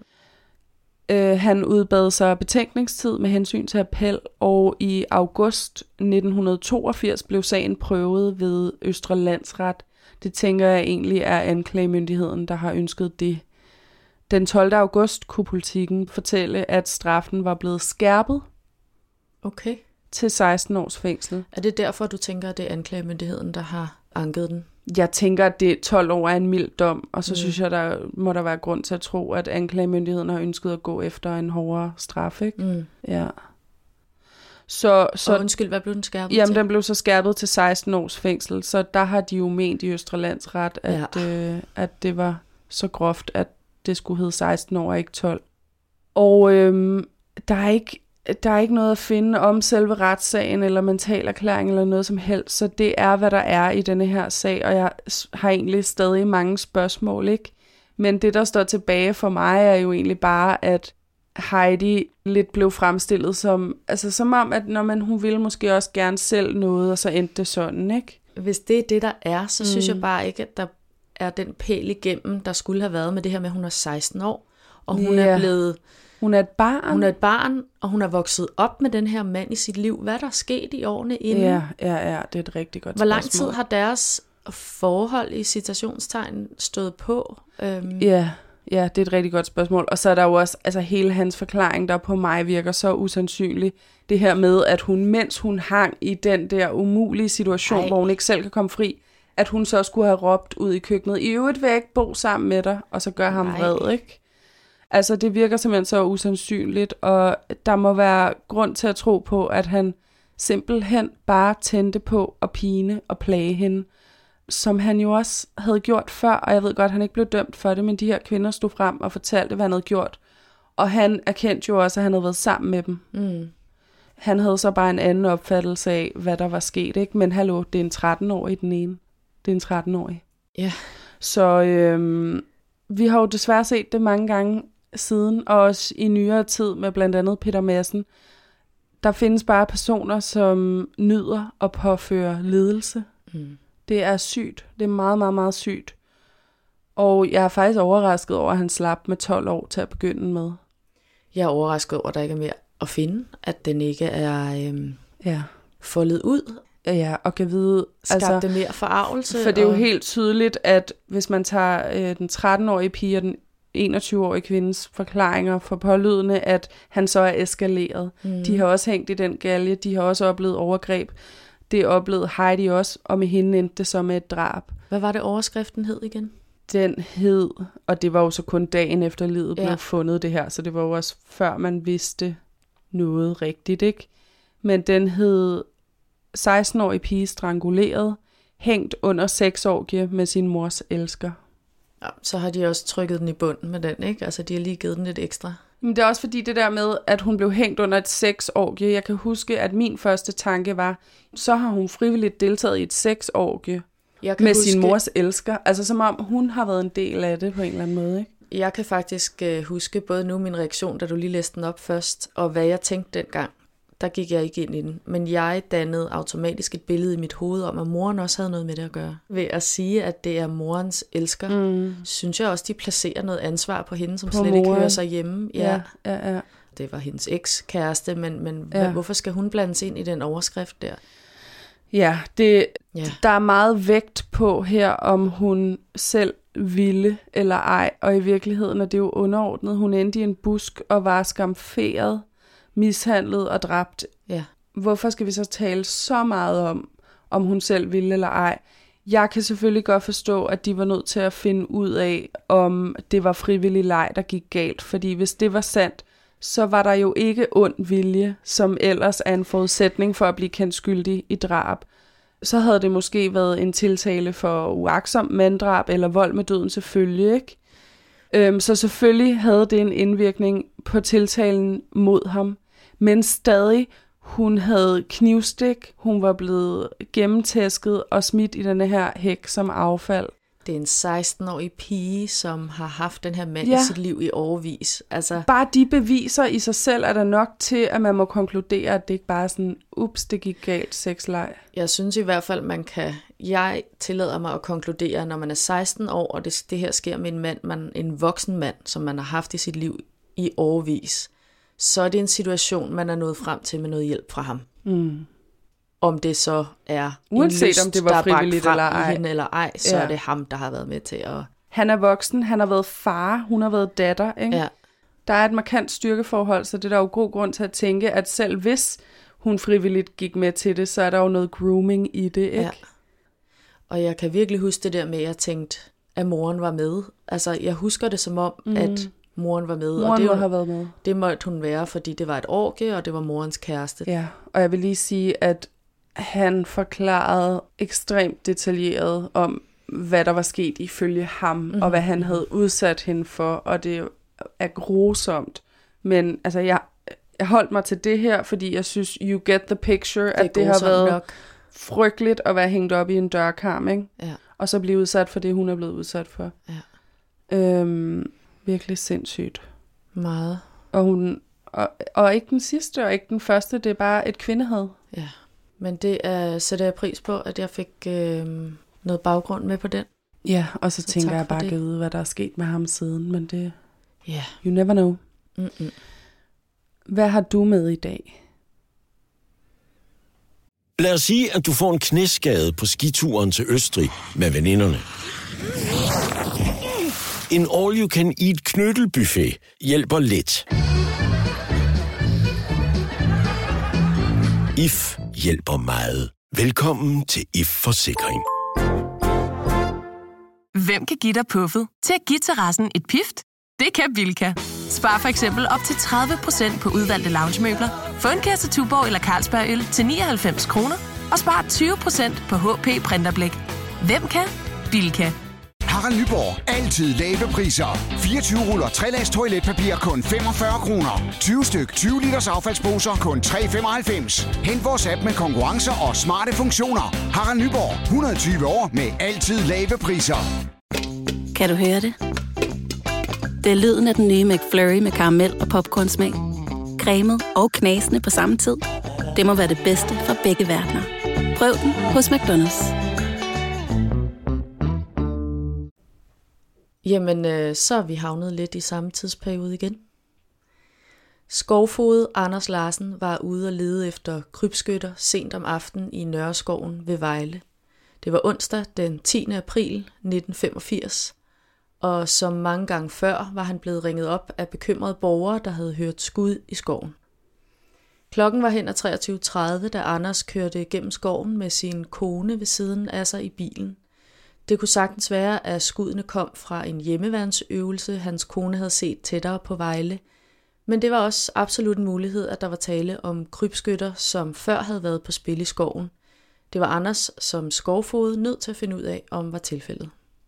Speaker 2: Han udbad sig betænkningstid med hensyn til appel, og i august 1982 blev sagen prøvet ved Østre Landsret. Det tænker jeg egentlig er anklagemyndigheden, der har ønsket det. Den 12. august kunne Politiken fortælle, at straffen var blevet skærpet til 16 års fængsel.
Speaker 1: Er det derfor, du tænker, at det er anklagemyndigheden, der har anket den?
Speaker 2: Jeg tænker, at det 12 år er en mild dom, og så synes jeg, der må der være grund til at tro, at anklagemyndigheden har ønsket at gå efter en hårdere straf, ikke?
Speaker 1: Mm.
Speaker 2: Ja.
Speaker 1: Og undskyld, hvad blev den skærpet til?
Speaker 2: Jamen, den blev så skærpet til 16 års fængsel, så der har de jo ment i Østre Landsret, at det var så groft, at det skulle hedde 16 år og ikke 12. Og der er ikke noget at finde om selve retssagen eller mentalerklæring eller noget som helst, så det er, hvad der er i denne her sag, og jeg har egentlig stadig mange spørgsmål, ikke? Men det, der står tilbage for mig, er jo egentlig bare, at Heidi lidt blev fremstillet som om, at hun ville måske også gerne selv noget, og så endte det sådan, ikke?
Speaker 1: Hvis det er det, der er, så synes jeg bare ikke, at der er den pæl igennem, der skulle have været med det her med, at hun er 16 år, og hun er blevet...
Speaker 2: Hun er et barn.
Speaker 1: Hun er et barn, og hun er vokset op med den her mand i sit liv. Hvad er der sket i årene inden?
Speaker 2: Ja, det er et rigtig godt spørgsmål.
Speaker 1: Hvor lang tid har deres forhold i citationstegn stået på?
Speaker 2: Ja, det er et rigtig godt spørgsmål. Og så er der jo også hele hans forklaring, der på mig virker så usandsynlig. Det her med, at hun, mens hun hang i den der umulige situation, hvor hun ikke selv kan komme fri, at hun så skulle have råbt ud i køkkenet, i øvrigt vil jeg ikke bo sammen med dig, og så gør ham vred, ikke? Altså, det virker simpelthen så usandsynligt, og der må være grund til at tro på, at han simpelthen bare tændte på at pine og plage hende, som han jo også havde gjort før, og jeg ved godt, han ikke blev dømt for det, men de her kvinder stod frem og fortalte, hvad han havde gjort. Og han erkendte jo også, at han havde været sammen med dem. Mm. Han havde så bare en anden opfattelse af, hvad der var sket, ikke? Men hallo, det er en 13-årig den ene. Det er en 13-årig.
Speaker 1: Ja. Yeah.
Speaker 2: Så vi har jo desværre set det mange gange siden, og også i nyere tid med blandt andet Peter Madsen. Der findes bare personer, som nyder at påføre lidelse. Mm. Det er sygt. Det er meget, meget, meget sygt. Og jeg er faktisk overrasket over, at han slap med 12 år til at begynde med. Jeg
Speaker 1: er overrasket over, at der ikke er mere at finde. At den ikke er foldet ud.
Speaker 2: Ja, og kan vide...
Speaker 1: Skabte mere forarvelse.
Speaker 2: For det er jo helt tydeligt, at hvis man tager den 13-årige pige og den 21-årige kvindes forklaringer for pålydende, at han så er eskaleret. Mm. De har også hængt i den galge. De har også oplevet overgreb. Det oplevede Heidi også, og med hende endte det så med et drab.
Speaker 1: Hvad var det overskriften hed igen?
Speaker 2: Den hed, og det var jo så kun dagen efter livet blev fundet det her, så det var jo også før man vidste noget rigtigt, ikke? Men den hed 16-årig pige stranguleret, hængt under 6-årige med sin mors elsker.
Speaker 1: Ja, så har de også trykket den i bunden med den, ikke? Altså de har lige givet den lidt ekstra.
Speaker 2: Men det er også fordi det der med, at hun blev hængt under et 6-årige. Jeg kan huske, at min første tanke var, så har hun frivilligt deltaget i et 6-årige med sin mors elsker. Altså som om hun har været en del af det på en eller anden måde, ikke?
Speaker 1: Jeg kan faktisk huske både nu min reaktion, da du lige læste den op først, og hvad jeg tænkte dengang. Der gik jeg ikke ind i den. Men jeg dannede automatisk et billede i mit hoved om, at moren også havde noget med det at gøre. Ved at sige, at det er morens elsker, synes jeg også, de placerer noget ansvar på hende, som på slet moren. Ikke hører sig hjemme. Ja. Det var hendes ekskæreste, men hvorfor skal hun blandes ind i den overskrift der?
Speaker 2: Ja, der er meget vægt på her, om hun selv ville eller ej. Og i virkeligheden er det jo underordnet. Hun endte i en busk og var skamferet, mishandlet og dræbt. Ja. Hvorfor skal vi så tale så meget om hun selv ville eller ej? Jeg kan selvfølgelig godt forstå, at de var nødt til at finde ud af, om det var frivillig leg, der gik galt. Fordi hvis det var sandt, så var der jo ikke ond vilje, som ellers er en forudsætning for at blive kendt skyldig i drab. Så havde det måske været en tiltale for uagtsom manddrab eller vold med døden til følge, ikke? Så selvfølgelig havde det en indvirkning på tiltalen mod ham. Men stadig, hun havde knivstik, hun var blevet gennemtæsket og smidt i denne her hæk som affald.
Speaker 1: Det er en 16-årig pige, som har haft den her mand i sit liv i årevis. Altså...
Speaker 2: Bare de beviser i sig selv er der nok til, at man må konkludere, at det ikke bare er sådan, ups, det gik galt, sexleg.
Speaker 1: Jeg synes i hvert fald, jeg tillader mig at konkludere, når man er 16 år, og det her sker med en mand, en voksen mand, som man har haft i sit liv i årevis, så er det en situation, man er nået frem til med noget hjælp fra ham. Mm. Om det så er
Speaker 2: uanset en lyst, om det var frivilligt eller ej.
Speaker 1: Eller ej, så er det ham, der har været med til at...
Speaker 2: Han er voksen, han har været far, hun har været datter, ikke? Ja. Der er et markant styrkeforhold, så det er der jo god grund til at tænke, at selv hvis hun frivilligt gik med til det, så er der jo noget grooming i det, ikke? Ja.
Speaker 1: Og jeg kan virkelig huske det der med, at jeg tænkte, at moren var med. Altså, jeg husker det som om, at moren var med.
Speaker 2: Moren
Speaker 1: og det
Speaker 2: må have været med.
Speaker 1: Det måtte hun være, fordi det var et orgie, og det var morens kæreste.
Speaker 2: Ja, og jeg vil lige sige, at han forklarede ekstremt detaljeret om, hvad der var sket ifølge ham, og hvad han havde udsat hende for, og det er grusomt. Men altså, jeg holdt mig til det her, fordi jeg synes, you get the picture, at det har været frygteligt at være hængt op i en dørkarm, ikke? Ja. Og så blive udsat for det, hun er blevet udsat for. Ja. Virkelig sindssygt.
Speaker 1: Meget.
Speaker 2: Og hun og ikke den sidste, og ikke den første, det er bare et kvindehad.
Speaker 1: Ja. Men det sætter jeg pris på, at jeg fik noget baggrund med på den.
Speaker 2: Ja, og så tænker jeg bare at vide, hvad der er sket med ham siden, men det... You never know. Mm-mm. Hvad har du med i dag?
Speaker 3: Lad os sige, at du får en knæskade på skituren til Østrig med veninderne. En all-you-can-eat knyttelbuffet hjælper lidt. IF hjælper meget. Velkommen til IF Forsikring.
Speaker 4: Hvem kan give dig puffet til at give terrassen et pift? Det kan Bilka. Spar for eksempel op til 30% på udvalgte loungemøbler. Få en kasse Tuborg eller Carlsberg øl til 99 kroner. Og spar 20% på HP printerblæk. Hvem kan? Bilka.
Speaker 5: Harald Nyborg. Altid lave priser. 24 ruller 3-lags toiletpapir kun 45 kroner. 20 styk 20 liters affaldsposer kun 3,95. Hent vores app med konkurrencer og smarte funktioner. Harald Nyborg. 120 år med altid lave priser.
Speaker 6: Kan du høre det? Det er lyden af den nye McFlurry med karamel og popcornsmag. Cremet og knasende på samme tid. Det må være det bedste fra begge verdener. Prøv den hos McDonald's.
Speaker 1: Jamen, så er vi havnet lidt i samme tidsperiode igen. Skovfoged Anders Larsen var ude og lede efter krybskytter sent om aftenen i Nørreskoven ved Vejle. Det var onsdag den 10. april 1985, og som mange gange før var han blevet ringet op af bekymrede borgere, der havde hørt skud i skoven. Klokken var hen ad 23:30, da Anders kørte gennem skoven med sin kone ved siden af sig i bilen. Det kunne sagtens være, at skuddene kom fra en hjemmeværnsøvelse, hans kone havde set tættere på Vejle, men det var også absolut en mulighed, at der var tale om krybskytter, som før havde været på spil i skoven. Det var Anders som skovfoged nødt til at finde ud af, om var tilfældet.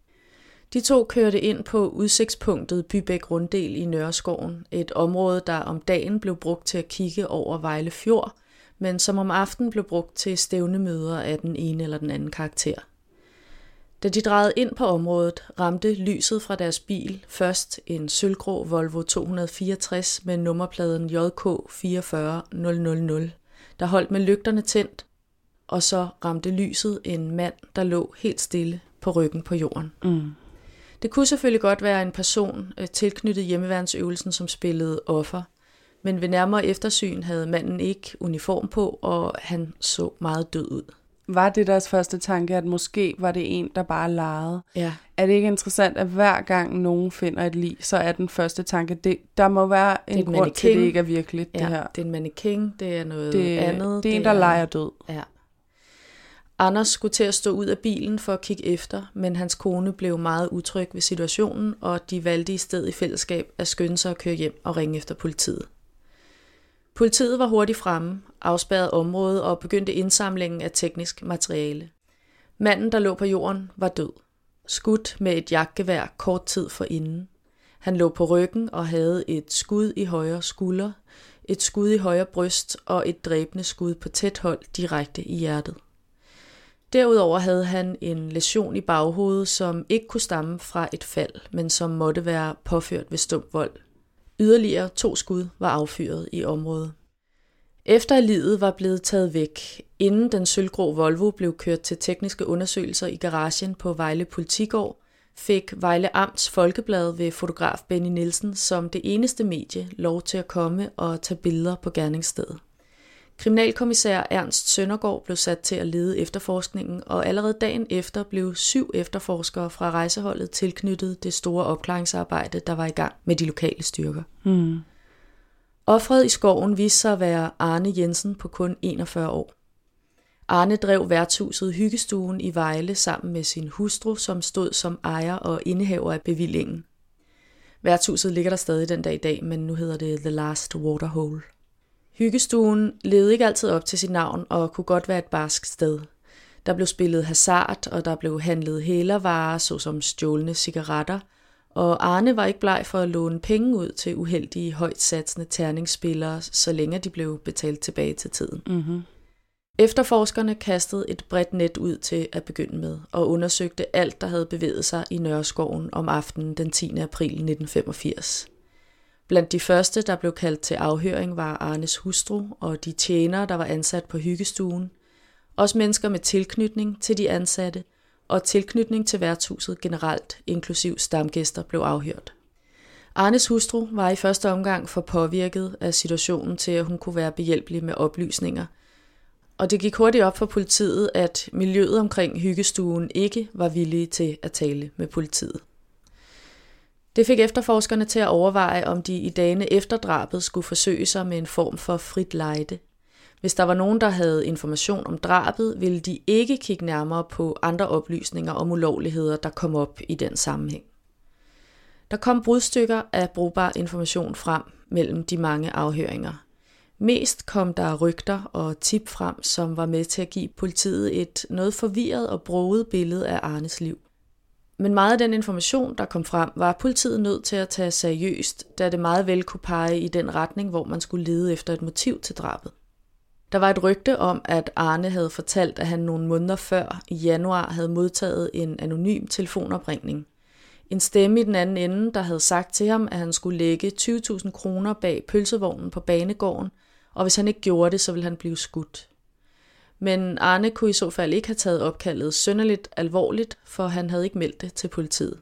Speaker 1: De to kørte ind på udsigtspunktet Bybæk Runddel i Nørreskoven, et område, der om dagen blev brugt til at kigge over Vejle Fjord, men som om aftenen blev brugt til stævnemøder af den ene eller den anden karakter. Da de drejede ind på området, ramte lyset fra deres bil først en sølvgrå Volvo 264 med nummerpladen JK 44000, der holdt med lygterne tændt, og så ramte lyset en mand, der lå helt stille på ryggen på jorden. Det kunne selvfølgelig godt være en person tilknyttet hjemmeværnsøvelsen, som spillede offer, men ved nærmere eftersyn havde manden ikke uniform på, og han så meget død ud.
Speaker 2: Var det deres første tanke, at måske var det en, der bare legede?
Speaker 1: Ja.
Speaker 2: Er det ikke interessant, at hver gang nogen finder et lig, så er den første tanke, der må være en grund til, at det ikke er virkeligt,
Speaker 1: ja,
Speaker 2: det her?
Speaker 1: det er en mannequin, det er noget andet.
Speaker 2: Det er en, der leger død.
Speaker 1: Ja. Anders skulle til at stå ud af bilen for at kigge efter, men hans kone blev meget utryg ved situationen, og de valgte i stedet i fællesskab at skynde sig at køre hjem og ringe efter politiet. Politiet var hurtigt fremme, afspærrede området og begyndte indsamlingen af teknisk materiale. Manden, der lå på jorden, var død. Skudt med et jagtgevær kort tid forinden. Han lå på ryggen og havde et skud i højre skulder, et skud i højre bryst og et dræbende skud på tæt hold direkte i hjertet. Derudover havde han en læsion i baghovedet, som ikke kunne stamme fra et fald, men som måtte være påført ved stum vold. Yderligere 2 skud var affyret i området. Efter at liget var blevet taget væk, inden den sølvgrå Volvo blev kørt til tekniske undersøgelser i garagen på Vejle Politigård, fik Vejle Amts Folkeblad ved fotograf Benny Nielsen som det eneste medie lov til at komme og tage billeder på gerningsstedet. Kriminalkommissær Ernst Søndergaard blev sat til at lede efterforskningen, og allerede dagen efter blev 7 efterforskere fra rejseholdet tilknyttet det store opklaringsarbejde, der var i gang med de lokale styrker. Offeret i skoven viste sig at være Arne Jensen på kun 41 år. Arne drev værtshuset Hyggestuen i Vejle sammen med sin hustru, som stod som ejer og indehaver af bevillingen. Værtshuset ligger der stadig den dag i dag, men nu hedder det The Last Waterhole. Hyggestuen levede ikke altid op til sit navn og kunne godt være et barskt sted. Der blev spillet hasard, og der blev handlet hælervarer, såsom stjålne cigaretter, og Arne var ikke bleg for at låne penge ud til uheldige, højt satsende terningsspillere, så længe de blev betalt tilbage til tiden. Efterforskerne kastede et bredt net ud til at begynde med, og undersøgte alt, der havde bevæget sig i Nørreskoven om aftenen den 10. april 1985. Blandt de første, der blev kaldt til afhøring, var Arnes hustru og de tjenere, der var ansat på hyggestuen. Også mennesker med tilknytning til de ansatte og tilknytning til værtshuset generelt, inklusiv stamgæster, blev afhørt. Arnes hustru var i første omgang for påvirket af situationen til, at hun kunne være behjælpelig med oplysninger. Og det gik hurtigt op for politiet, at miljøet omkring hyggestuen ikke var villige til at tale med politiet. Det fik efterforskerne til at overveje, om de i dagene efter drabet skulle forsøge sig med en form for frit lejde. Hvis der var nogen, der havde information om drabet, ville de ikke kigge nærmere på andre oplysninger om ulovligheder, der kom op i den sammenhæng. Der kom brudstykker af brugbar information frem mellem de mange afhøringer. Mest kom der rygter og tip frem, som var med til at give politiet et noget forvirret og broget billede af Arnes liv. Men meget af den information, der kom frem, var politiet nødt til at tage seriøst, da det meget vel kunne pege i den retning, hvor man skulle lede efter et motiv til drabet. Der var et rygte om, at Arne havde fortalt, at han nogle måneder før, i januar, havde modtaget en anonym telefonopringning. En stemme i den anden ende, der havde sagt til ham, at han skulle lægge 20.000 kroner bag pølsevognen på banegården, og hvis han ikke gjorde det, så ville han blive skudt. Men Arne kunne i så fald ikke have taget opkaldet synderligt alvorligt, for han havde ikke meldt det til politiet.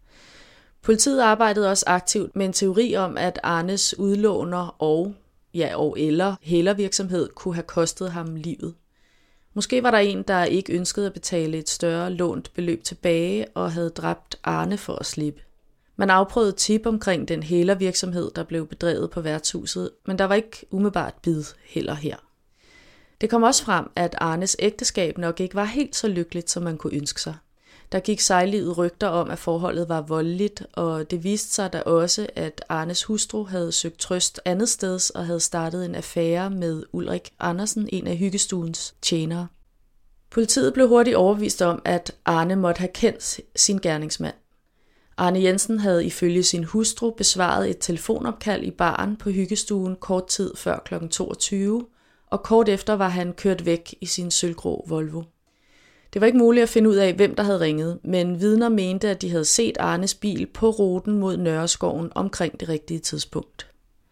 Speaker 1: Politiet arbejdede også aktivt med en teori om, at Arnes udlåner og eller hælervirksomhed kunne have kostet ham livet. Måske var der en, der ikke ønskede at betale et større lånt beløb tilbage og havde dræbt Arne for at slippe. Man afprøvede tip omkring den hælervirksomhed, der blev bedrevet på værtshuset, men der var ikke umiddelbart bid heller her. Det kom også frem, at Arnes ægteskab nok ikke var helt så lykkeligt, som man kunne ønske sig. Der gik sejlivet rygter om, at forholdet var voldeligt, og det viste sig da også, at Arnes hustru havde søgt trøst andet steds og havde startet en affære med Ulrik Andersen, en af hyggestuens tjenere. Politiet blev hurtigt overbevist om, at Arne måtte have kendt sin gerningsmand. Arne Jensen havde ifølge sin hustru besvaret et telefonopkald i baren på hyggestuen kort tid før kl. 22, og kort efter var han kørt væk i sin sølvgrå Volvo. Det var ikke muligt at finde ud af, hvem der havde ringet, men vidner mente, at de havde set Arnes bil på ruten mod Nørreskoven omkring det rigtige tidspunkt.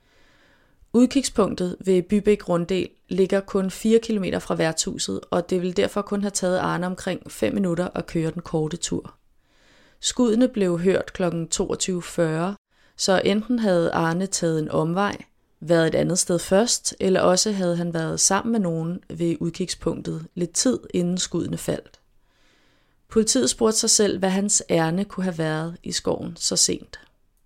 Speaker 1: Udkigspunktet ved Bybæk Runddel ligger kun 4 km fra værtshuset, og det ville derfor kun have taget Arne omkring 5 minutter at køre den korte tur. Skuddene blev hørt kl. 22.40, så enten havde Arne taget en omvej, været et andet sted først, eller også havde han været sammen med nogen ved udkigspunktet lidt tid inden skuddene faldt. Politiet spurgte sig selv, hvad hans ærne kunne have været i skoven så sent.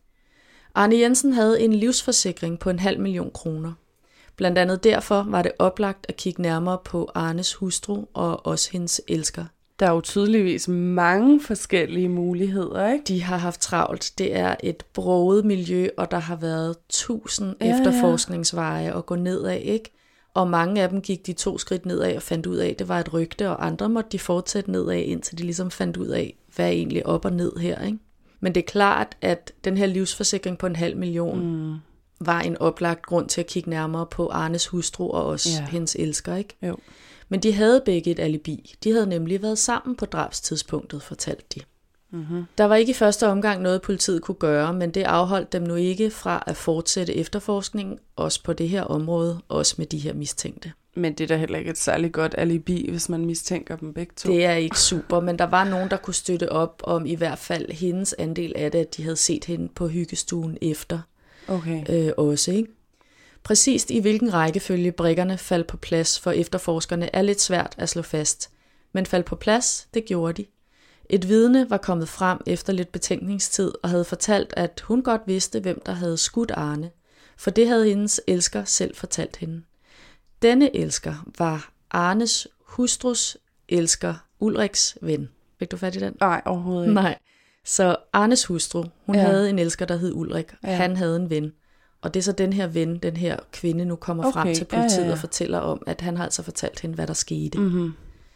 Speaker 1: Arne Jensen havde en livsforsikring på 500.000 kroner. Blandt andet derfor var det oplagt at kigge nærmere på Arnes hustru og også hendes elsker.
Speaker 2: Der er jo tydeligvis mange forskellige muligheder, ikke?
Speaker 1: De har haft travlt. Det er et broget miljø, og der har været 1000 efterforskningsveje at gå nedad, ikke? Og mange af dem gik de 2 skridt nedad og fandt ud af, at det var et rygte, og andre måtte de fortsætte nedad, indtil de ligesom fandt ud af, hvad er egentlig op og ned her, ikke? Men det er klart, at den her livsforsikring på 500.000 var en oplagt grund til at kigge nærmere på Arnes hustru og også hendes elsker, ikke?
Speaker 2: Jo.
Speaker 1: Men de havde begge et alibi. De havde nemlig været sammen på drabstidspunktet, fortalte de. Mm-hmm. Der var ikke i første omgang noget, politiet kunne gøre, men det afholdt dem nu ikke fra at fortsætte efterforskningen, også på det her område, også med de her mistænkte.
Speaker 2: Men det er da heller ikke et særligt godt alibi, hvis man mistænker dem begge to.
Speaker 1: Det er ikke super, men der var nogen, der kunne støtte op om i hvert fald hendes andel af det, at de havde set hende på hyggestuen efter.
Speaker 2: Okay.
Speaker 1: Også, ikke? Præcist i hvilken rækkefølge brikkerne faldt på plads for efterforskerne er lidt svært at slå fast. Men faldt på plads, det gjorde de. Et vidne var kommet frem efter lidt betænkningstid og havde fortalt, at hun godt vidste, hvem der havde skudt Arne. For det havde hendes elsker selv fortalt hende. Denne elsker var Arnes hustrus elsker, Ulriks ven. Fik du fat i den?
Speaker 2: Nej, overhovedet ikke.
Speaker 1: Nej. Så Arnes hustru, hun havde en elsker, der hed Ulrik. Ja. Han havde en ven. Og det er så den her ven, den her kvinde, nu kommer frem til politiet og fortæller om, at han har altså fortalt hende, hvad der skete. Mm-hmm.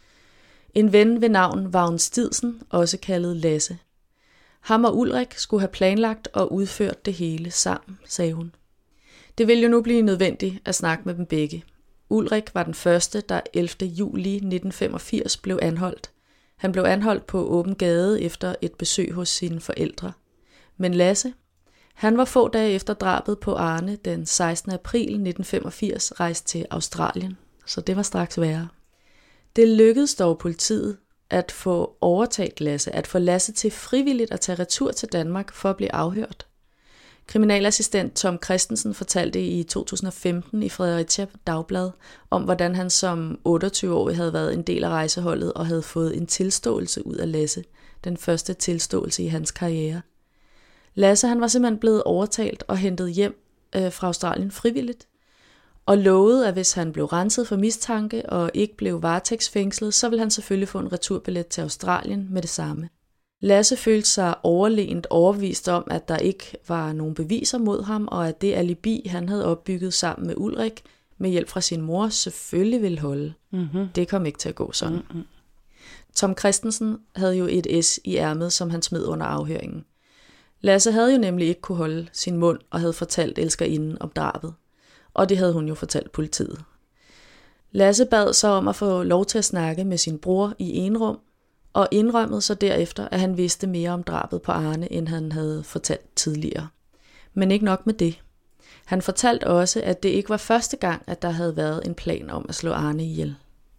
Speaker 1: En ven ved navn Vagn Stidsen, også kaldet Lasse. Ham og Ulrik skulle have planlagt og udført det hele sammen, sagde hun. Det ville jo nu blive nødvendigt at snakke med dem begge. Ulrik var den første, der 11. juli 1985 blev anholdt. Han blev anholdt på åben gade efter et besøg hos sine forældre. Men Lasse, han var få dage efter drabet på Arne den 16. april 1985 rejst til Australien, så det var straks værre. Det lykkedes dog politiet at få overtalt Lasse, at få Lasse til frivilligt at tage retur til Danmark for at blive afhørt. Kriminalassistent Tom Christensen fortalte i 2015 i Fredericia Dagblad om, hvordan han som 28-årig havde været en del af rejseholdet og havde fået en tilståelse ud af Lasse, den første tilståelse i hans karriere. Lasse han var simpelthen blevet overtalt og hentet hjem fra Australien frivilligt, og lovede, at hvis han blev renset for mistanke og ikke blev varetægtsfængslet, så ville han selvfølgelig få en returbillet til Australien med det samme. Lasse følte sig overlegent overbevist om, at der ikke var nogen beviser mod ham, og at det alibi, han havde opbygget sammen med Ulrik, med hjælp fra sin mor, selvfølgelig ville holde. Mm-hmm. Det kom ikke til at gå sådan. Mm-hmm. Tom Christensen havde jo et S i ærmet, som han smed under afhøringen. Lasse havde jo nemlig ikke kunne holde sin mund og havde fortalt elskerinden om drabet. Og det havde hun jo fortalt politiet. Lasse bad så om at få lov til at snakke med sin bror i enrum, og indrømmede så derefter, at han vidste mere om drabet på Arne, end han havde fortalt tidligere. Men ikke nok med det. Han fortalte også, at det ikke var første gang, at der havde været en plan om at slå Arne ihjel.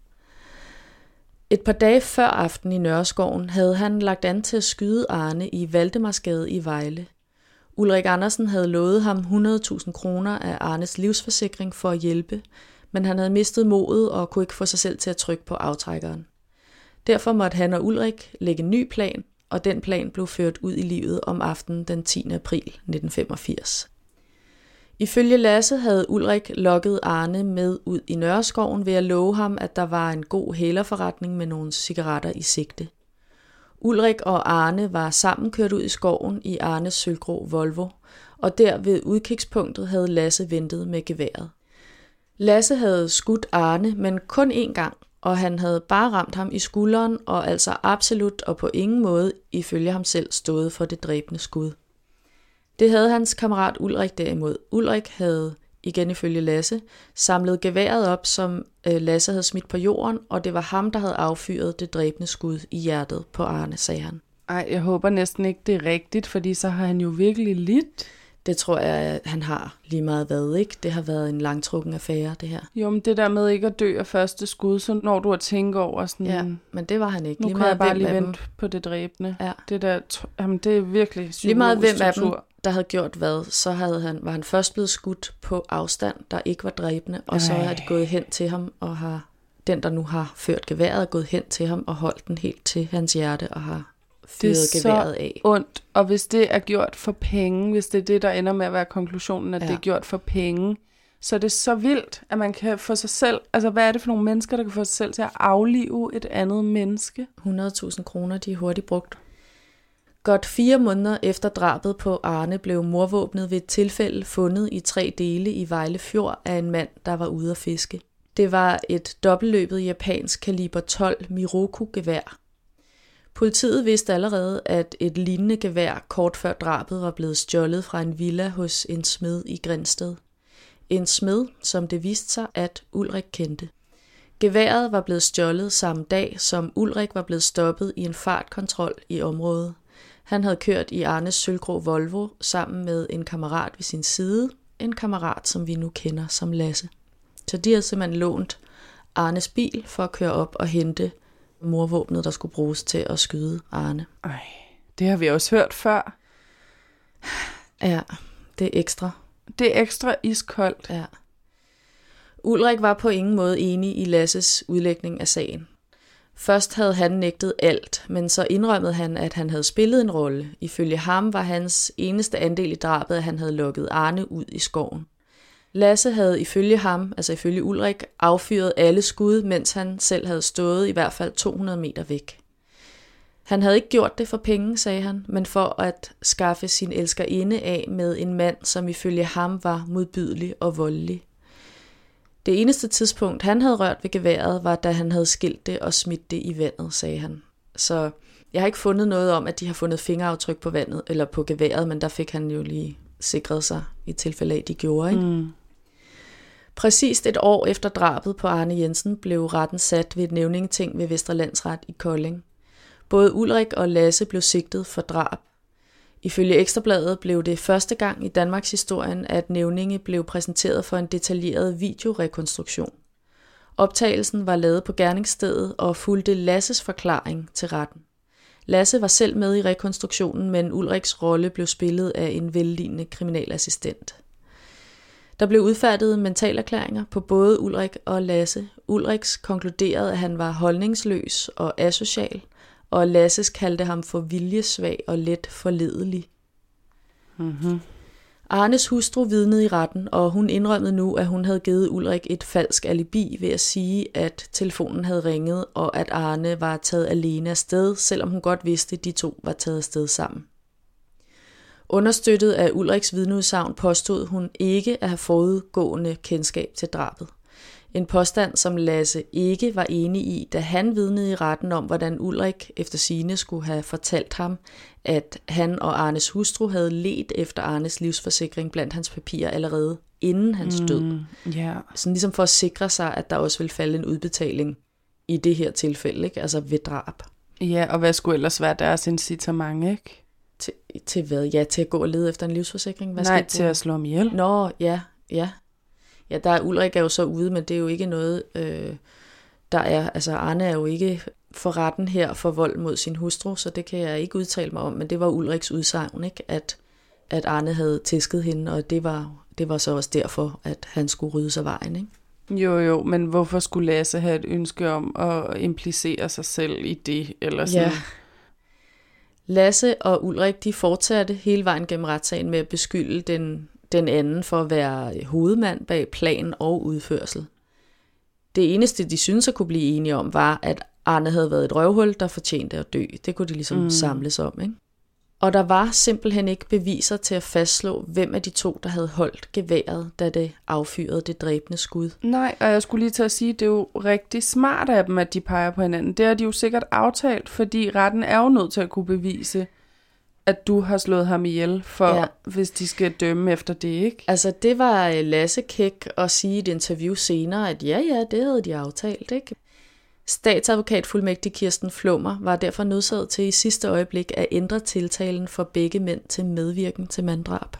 Speaker 1: Et par dage før aften i Nørreskoven havde han lagt an til at skyde Arne i Valdemarsgade i Vejle. Ulrik Andersen havde lovet ham 100.000 kroner af Arnes livsforsikring for at hjælpe, men han havde mistet modet og kunne ikke få sig selv til at trykke på aftrækkeren. Derfor måtte han og Ulrik lægge en ny plan, og den plan blev ført ud i livet om aftenen den 10. april 1985. Ifølge Lasse havde Ulrik lokket Arne med ud i Nørreskoven ved at love ham, at der var en god hælerforretning med nogle cigaretter i sigte. Ulrik og Arne var sammen kørt ud i skoven i Arnes sølvgrå Volvo, og der ved udkigspunktet havde Lasse ventet med geværet. Lasse havde skudt Arne, men kun én gang, og han havde bare ramt ham i skulderen, og altså absolut og på ingen måde ifølge ham selv stået for det dræbende skud. Det havde hans kammerat Ulrik derimod. Ulrik havde, igen ifølge Lasse, samlet geværet op, som Lasse havde smidt på jorden, og det var ham, der havde affyret det dræbende skud i hjertet på Arne, sagde han.
Speaker 2: Ej, jeg håber næsten ikke, det er rigtigt, fordi så har han jo virkelig lidt.
Speaker 1: Det tror jeg, han har lige meget været, ikke? Det har været en langtrukken affære, det her.
Speaker 2: Jo, men det der med ikke at dø af første skud, så når du at tænke over sådan...
Speaker 1: Ja, men det var han ikke.
Speaker 2: Nu
Speaker 1: lige
Speaker 2: kan
Speaker 1: meget
Speaker 2: jeg bare lige vente på det dræbende.
Speaker 1: Ja.
Speaker 2: Det der, jamen, det er virkelig psykologisk
Speaker 1: lige meget hvem af dem,
Speaker 2: tortur.
Speaker 1: der havde gjort hvad, så var han først blevet skudt på afstand, der ikke var dræbende, og så har de gået hen til ham, og har den, der nu har ført geværet, gået hen til ham og holdt den helt til hans hjerte, og har fyret geværet af.
Speaker 2: Det er så ondt, og hvis det er gjort for penge, hvis det er det, der ender med at være konklusionen, at det er gjort for penge, så er det så vildt, at man kan få sig selv, altså hvad er det for nogle mennesker, der kan få sig selv til at aflive et andet menneske?
Speaker 1: 100.000 kroner, de er hurtigt brugt. Godt 4 måneder efter drabet på Arne blev mordvåbnet ved et tilfælde fundet i 3 dele i Vejle Fjord af en mand, der var ude at fiske. Det var et dobbeltløbet japansk kaliber 12 Miroku-gevær. Politiet vidste allerede, at et lignende gevær kort før drabet var blevet stjålet fra en villa hos en smed i Grindsted. En smed, som det viste sig, at Ulrik kendte. Geværet var blevet stjålet samme dag, som Ulrik var blevet stoppet i en fartkontrol i området. Han havde kørt i Arnes sølvgrå Volvo sammen med en kammerat ved sin side, en kammerat, som vi nu kender som Lasse. Så de havde simpelthen lånt Arnes bil for at køre op og hente mordvåbnet, der skulle bruges til at skyde Arne.
Speaker 2: Ej, det har vi også hørt før.
Speaker 1: Ja, det er ekstra.
Speaker 2: Det er ekstra iskoldt.
Speaker 1: Ja. Ulrik var på ingen måde enig i Lasses udlægning af sagen. Først havde han nægtet alt, men så indrømmede han, at han havde spillet en rolle. Ifølge ham var hans eneste andel i drabet, at han havde lukket Arne ud i skoven. Lasse havde ifølge ham, altså ifølge Ulrik, affyret alle skud, mens han selv havde stået i hvert fald 200 meter væk. Han havde ikke gjort det for penge, sagde han, men for at skaffe sin elskerinde af med en mand, som ifølge ham var modbydelig og voldelig. Det eneste tidspunkt, han havde rørt ved geværet, var da han havde skilt det og smidt det i vandet, sagde han. Så jeg har ikke fundet noget om, at de har fundet fingeraftryk på vandet eller på geværet, men der fik han jo lige sikret sig i tilfælde af, de gjorde, ikke? Mm. Præcist et år efter drabet på Arne Jensen blev retten sat ved et nævningeting ved Vestre Landsret i Kolding. Både Ulrik og Lasse blev sigtet for drab. Ifølge Ekstrabladet blev det første gang i Danmarks historien, at nævninge blev præsenteret for en detaljeret videorekonstruktion. Optagelsen var lavet på gerningsstedet og fulgte Lasses forklaring til retten. Lasse var selv med i rekonstruktionen, men Ulriks rolle blev spillet af en vellignende kriminalassistent. Der blev udfærdiget mentalerklæringer på både Ulrik og Lasse. Ulriks konkluderede, at han var holdningsløs og asocial, og Lasses kaldte ham for viljesvag og let forledelig. Mm-hmm. Arnes hustru vidnede i retten, og hun indrømmede nu, at hun havde givet Ulrik et falsk alibi ved at sige, at telefonen havde ringet, og at Arne var taget alene afsted, selvom hun godt vidste, at de to var taget afsted sammen. Understøttet af Ulriks vidneudsagn påstod hun ikke at have forudgående kendskab til drabet. En påstand, som Lasse ikke var enig i, da han vidnede i retten om, hvordan Ulrik efter sigende skulle have fortalt ham, at han og Arnes hustru havde ledt efter Arnes livsforsikring blandt hans papirer allerede inden hans død.
Speaker 2: Yeah.
Speaker 1: Sådan ligesom for at sikre sig, at der også ville falde en udbetaling i det her tilfælde, ikke? Altså ved drab.
Speaker 2: Ja, og hvad skulle ellers være deres incitament, ikke?
Speaker 1: Til hvad? Ja, til at gå og lede efter en livsforsikring? Hvad
Speaker 2: Nej, til at slå ham ihjel.
Speaker 1: Nå, ja. Ja, der er Ulrik er jo så ude, men det er jo ikke noget, der er... Altså, Arne er jo ikke for retten her for vold mod sin hustru, så det kan jeg ikke udtale mig om, men det var Ulriks udsagn, ikke? At Arne havde tæsket hende, og det var så også derfor, at han skulle rydde sig vejen, ikke?
Speaker 2: Jo, men hvorfor skulle Lasse have et ønske om at implicere sig selv i det? Eller sådan?
Speaker 1: Ja. Lasse og Ulrik, de fortsatte hele vejen gennem retssagen med at beskylde den anden for at være hovedmand bag plan og udførsel. Det eneste, de syntes at kunne blive enige om, var, at Arne havde været et røvhul, der fortjente at dø. Det kunne de ligesom samles om, ikke? Og der var simpelthen ikke beviser til at fastslå, hvem af de to, der havde holdt geværet, da det affyrede det dræbende skud.
Speaker 2: Nej, og jeg skulle lige til at sige, at det er jo rigtig smart af dem, at de peger på hinanden. Det har de jo sikkert aftalt, fordi retten er jo nødt til at kunne bevise, at du har slået ham ihjel, hvis de skal dømme efter det, ikke?
Speaker 1: Altså, det var Lasse kæk at sige i et interview senere, at ja, det havde de aftalt, ikke? Statsadvokatfuldmægtig Kirsten Flummer var derfor nødsaget til i sidste øjeblik at ændre tiltalen for begge mænd til medvirken til manddrab.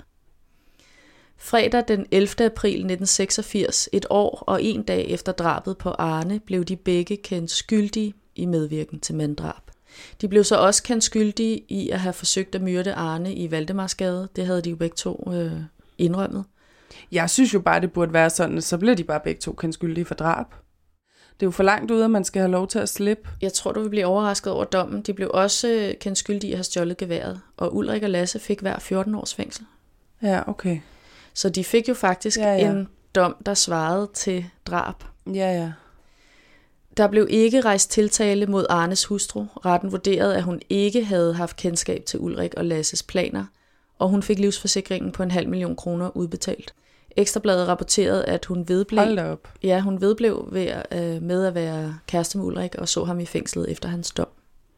Speaker 1: Fredag den 11. april 1986, et år og en dag efter drabet på Arne, blev de begge kendt skyldige i medvirken til manddrab. De blev så også kendt skyldige i at have forsøgt at myrde Arne i Valdemarsgade. Det havde de jo begge to indrømmet.
Speaker 2: Jeg synes jo bare, det burde være sådan, så bliver de bare begge to kendt skyldige for drab. Det er jo for langt ude, at man skal have lov til at slippe.
Speaker 1: Jeg tror, du vil blive overrasket over dommen. De blev også kendt skyldige i at have stjålet geværet. Og Ulrik og Lasse fik hver 14 års fængsel.
Speaker 2: Ja, okay.
Speaker 1: Så de fik jo faktisk en dom, der svarede til drab.
Speaker 2: Ja.
Speaker 1: Der blev ikke rejst tiltale mod Arnes hustru. Retten vurderede, at hun ikke havde haft kendskab til Ulrik og Lasses planer, og hun fik livsforsikringen på 500.000 kroner udbetalt. Ekstrabladet rapporterede, at hun vedblev, hun vedblev med at være kæreste med Ulrik og så ham i fængslet efter hans dom.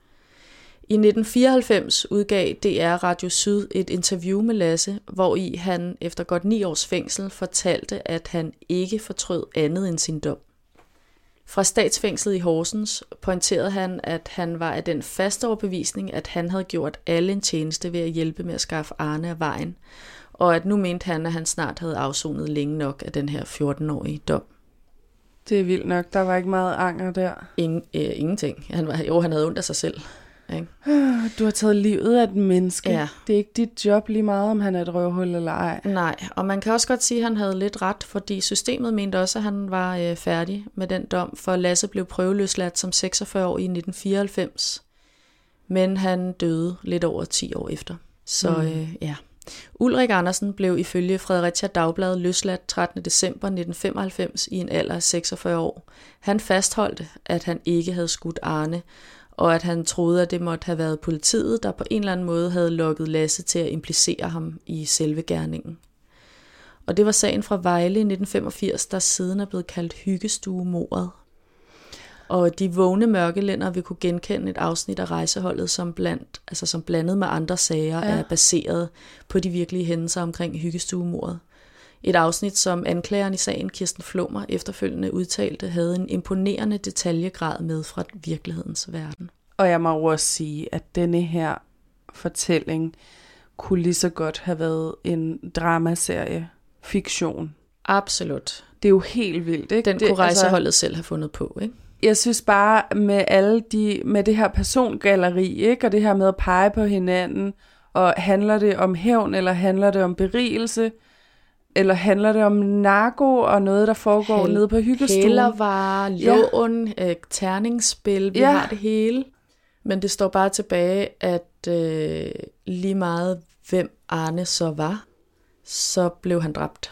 Speaker 1: I 1994 udgav DR Radio Syd et interview med Lasse, hvori han efter godt 9 års fængsel fortalte, at han ikke fortrød andet end sin dom. Fra statsfængslet i Horsens pointerede han, at han var af den faste overbevisning, at han havde gjort alle en tjeneste ved at hjælpe med at skaffe Arne af vejen, og at nu mente han, at han snart havde afsonet længe nok af den her 14-årige dom.
Speaker 2: Det er vildt nok. Der var ikke meget anger der.
Speaker 1: Ingenting. Han havde ondt af sig selv. Ikke?
Speaker 2: Du har taget livet af et menneske.
Speaker 1: Ja.
Speaker 2: Det er ikke dit job lige meget, om han er et røvhul eller ej.
Speaker 1: Nej, og man kan også godt sige, at han havde lidt ret, fordi systemet mente også, at han var færdig med den dom, for Lasse blev prøveløsladt som 46 år i 1994, men han døde lidt over 10 år efter. Så Ulrik Andersen blev ifølge Fredericia Dagblad løsladt 13. december 1995 i en alder af 46 år. Han fastholdte, at han ikke havde skudt Arne, og at han troede, at det måtte have været politiet, der på en eller anden måde havde lokket Lasse til at implicere ham i selve gerningen. Og det var sagen fra Vejle i 1985, der siden er blevet kaldt hyggestuemordet. Og de vågne mørkelænder vil kunne genkende et afsnit af Rejseholdet, som blandet med andre sager er baseret på de virkelige hændelser omkring hyggestuemordet. Et afsnit, som anklageren i sagen, Kirsten Flummer, efterfølgende udtalte, havde en imponerende detaljegrad med fra virkelighedens verden.
Speaker 2: Og jeg må også sige, at denne her fortælling kunne lige så godt have været en dramaserie, fiktion.
Speaker 1: Absolut.
Speaker 2: Det er jo helt vildt, ikke?
Speaker 1: Den kunne Rejseholdet selv have fundet på, ikke?
Speaker 2: Jeg synes bare, med det her persongalleri, ikke? Og det her med at pege på hinanden, og handler det om hævn, eller handler det om berigelse, eller handler det om narko og noget, der foregår nede på hyggestuen?
Speaker 1: Hælervarer, lån, terningsspil, vi har det hele. Men det står bare tilbage, at lige meget hvem Arne så var, så blev han dræbt.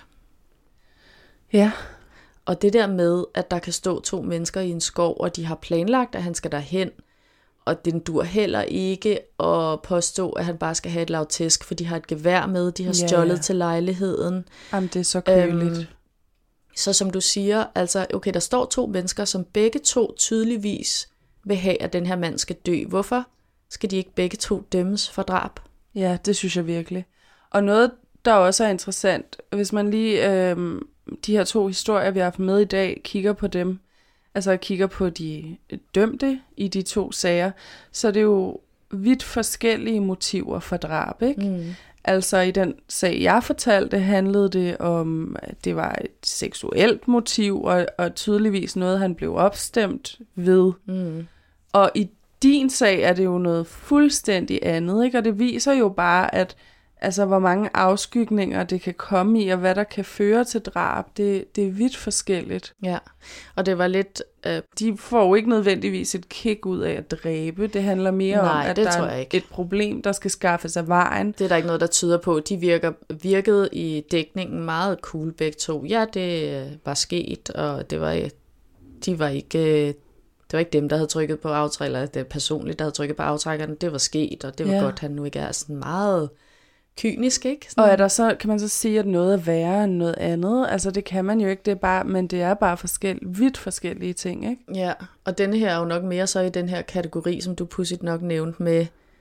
Speaker 2: Ja.
Speaker 1: Og det der med, at der kan stå 2 mennesker i en skov, og de har planlagt, at han skal derhen, og den dur heller ikke at påstå, at han bare skal have et lavtæsk, for de har et gevær med, de har stjålet til lejligheden.
Speaker 2: Jamen, det er så køligt.
Speaker 1: Så som du siger, altså, okay, der står 2 mennesker, som begge 2 tydeligvis vil have, at den her mand skal dø. Hvorfor skal de ikke begge 2 dømmes for drab?
Speaker 2: Ja, det synes jeg virkelig. Og noget, der også er interessant, hvis man lige de her 2 historier, vi har haft med i dag, kigger på dem, altså kigger på de dømte i de 2 sager, så det er jo vidt forskellige motiver for drab, ikke? Mm. Altså i den sag, jeg fortalte, handlede det om, at det var et seksuelt motiv, og tydeligvis noget, han blev opstemt ved. Mm. Og i din sag er det jo noget fuldstændig andet, ikke? Og det viser jo bare, at altså, hvor mange afskygninger det kan komme i, og hvad der kan føre til drab, det er vidt forskelligt.
Speaker 1: Ja, og det var lidt...
Speaker 2: De får jo ikke nødvendigvis et kick ud af at dræbe. Det handler mere om, at der er et problem, der skal skaffes af vejen.
Speaker 1: Det er der ikke noget, der tyder på. De virkede i dækningen meget cool begge 2. Ja, det var sket, og det var ikke dem, der havde trykket på aftrækker, eller det personligt, der havde trykket på aftrækkeren. Det var sket, og det var godt, han nu ikke er sådan meget... kynisk, ikke? Sådan.
Speaker 2: Og er der så, kan man så sige, at noget er værre end noget andet? Altså det kan man jo ikke, men det er bare vidt forskellige ting, ikke?
Speaker 1: Ja, og denne her er jo nok mere så i den her kategori, som du pudsigt nok nævnte med,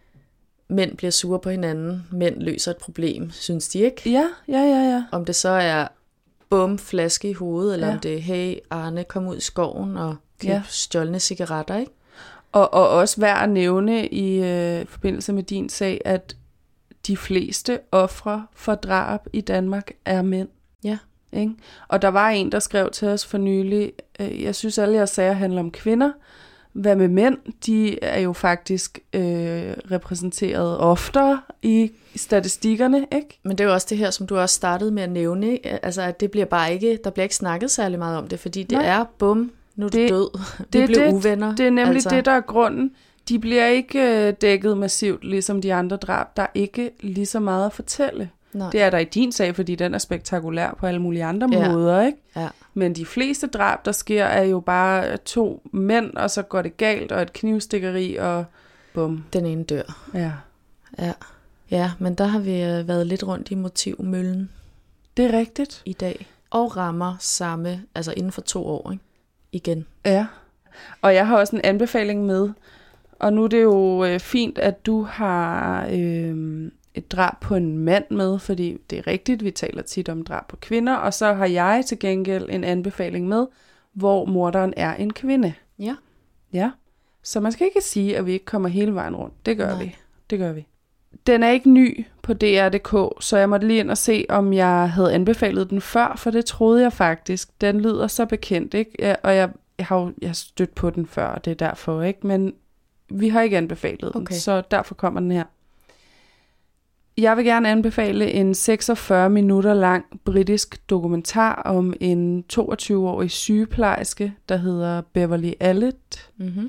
Speaker 1: mænd bliver sure på hinanden, mænd løser et problem, synes de ikke?
Speaker 2: Ja.
Speaker 1: Om det så er flaske i hovedet, eller om det er, hey Arne, kom ud i skoven og køb stjålne cigaretter, ikke?
Speaker 2: Og også værd at nævne i forbindelse med din sag, at de fleste ofre for drab i Danmark er mænd.
Speaker 1: Ja.
Speaker 2: Ikke? Og der var en, der skrev til os for nylig, jeg synes alle jeres sager handler om kvinder. Hvad med mænd? De er jo faktisk repræsenteret oftere i statistikkerne, ikke?
Speaker 1: Men det er jo også det her, som du også startede med at nævne, altså at det bliver bare ikke, der bliver ikke snakket særlig meget om det, fordi det er nu er du død. Vi bliver uvenner.
Speaker 2: Det er nemlig det, der er grunden. De bliver ikke dækket massivt, ligesom de andre drab. Der er ikke lige så meget at fortælle. Nej. Det er der i din sag, fordi den er spektakulær på alle mulige andre måder, ikke? Ja. Men de fleste drab, der sker, er jo bare 2 mænd, og så går det galt, og et knivstikkeri, og bum.
Speaker 1: Den ene dør.
Speaker 2: Ja.
Speaker 1: Ja, men der har vi været lidt rundt i motivmøllen.
Speaker 2: Det er rigtigt.
Speaker 1: I dag. Og rammer samme, altså inden for 2 år, ikke? Igen.
Speaker 2: Ja. Og jeg har også en anbefaling med. Og nu er det jo fint, at du har et drab på en mand med, fordi det er rigtigt, vi taler tit om drab på kvinder, og så har jeg til gengæld en anbefaling med, hvor morderen er en kvinde.
Speaker 1: Ja.
Speaker 2: Ja. Så man skal ikke sige, at vi ikke kommer hele vejen rundt. Det gør vi. Den er ikke ny på DR.dk, så jeg måtte lige ind og se, om jeg havde anbefalet den før, for det troede jeg faktisk. Den lyder så bekendt, ikke? Og jeg har stødt på den før, det er derfor, ikke? Men vi har ikke anbefalet den, så derfor kommer den her. Jeg vil gerne anbefale en 46 minutter lang britisk dokumentar om en 22-årig sygeplejerske, der hedder Beverly Allitt. Mm-hmm.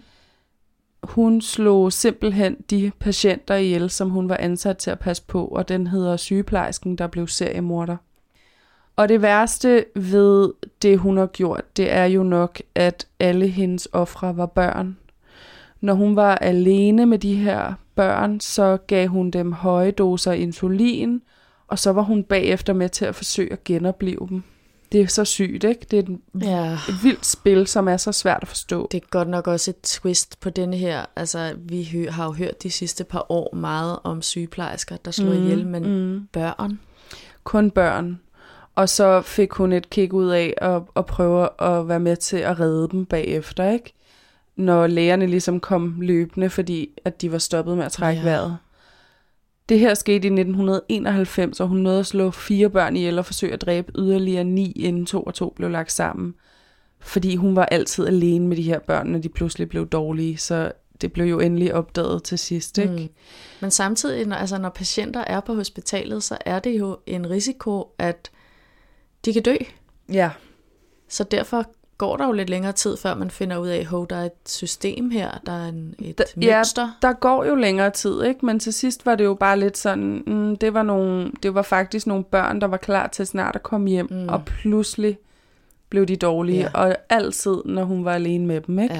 Speaker 2: Hun slog simpelthen de patienter ihjel, som hun var ansat til at passe på, og den hedder Sygeplejersken, der blev seriemorder. Og det værste ved det, hun har gjort, det er jo nok, at alle hendes ofre var børn. Når hun var alene med de her børn, så gav hun dem høje doser insulin, og så var hun bagefter med til at forsøge at genopleve dem. Det er så sygt, ikke? Det er et vildt spil, som er så svært at forstå.
Speaker 1: Det er godt nok også et twist på denne her. Altså, vi har jo hørt de sidste par år meget om sygeplejersker, der slår ihjel, men børn.
Speaker 2: Kun børn. Og så fik hun et kick ud af at prøve at være med til at redde dem bagefter, ikke? Når lægerne ligesom kom løbende, fordi at de var stoppet med at trække vejret. Det her skete i 1991, og hun nåede at slå 4 børn ihjel og forsøge at dræbe yderligere 9, inden 2 og 2 blev lagt sammen. Fordi hun var altid alene med de her børn, når de pludselig blev dårlige, så det blev jo endelig opdaget til sidst, ikke?
Speaker 1: Men samtidig, når patienter er på hospitalet, så er det jo en risiko, at de kan dø.
Speaker 2: Ja.
Speaker 1: Så derfor går der jo lidt længere tid, før man finder ud af, at der er et system her, der er et mønster.
Speaker 2: Ja, der går jo længere tid, ikke? Men til sidst var det jo bare lidt sådan, det var faktisk nogle børn, der var klar til snart at komme hjem, og pludselig blev de dårlige, og altid, når hun var alene med dem, ikke?
Speaker 1: Ja.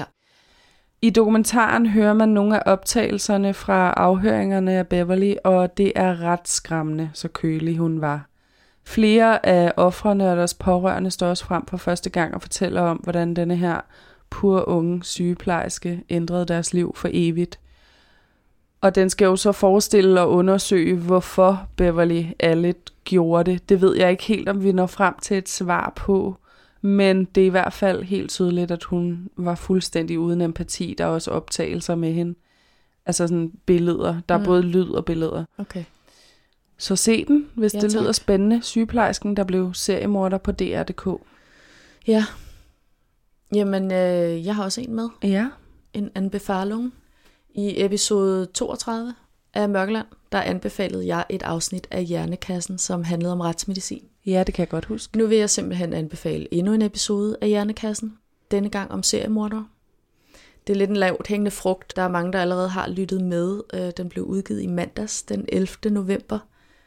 Speaker 2: I dokumentaren hører man nogle af optagelserne fra afhøringerne af Beverly, og det er ret skræmmende, så kølig hun var. Flere af ofrene og deres pårørende står også frem for første gang og fortæller om, hvordan denne her pur unge sygeplejerske ændrede deres liv for evigt. Og den skal jo så forestille og undersøge, hvorfor Beverly Allitt gjorde det. Det ved jeg ikke helt, om vi når frem til et svar på. Men det er i hvert fald helt tydeligt, at hun var fuldstændig uden empati. Der er også optagelser med hende. Altså sådan billeder. Der er både lyd og billeder.
Speaker 1: Okay.
Speaker 2: Så se den, hvis det lyder spændende. Sygeplejersken, der blev seriemorder på DR.dk.
Speaker 1: Ja. Jamen, jeg har også en med.
Speaker 2: Ja.
Speaker 1: En anbefaling. I episode 32 af Mørkeland, der anbefalede jeg et afsnit af Hjernekassen, som handlede om retsmedicin.
Speaker 2: Ja, det kan jeg godt huske.
Speaker 1: Nu vil jeg simpelthen anbefale endnu en episode af Hjernekassen. Denne gang om seriemordere. Det er lidt en lavt hængende frugt. Der er mange, der allerede har lyttet med. Den blev udgivet i mandags, den 11. november.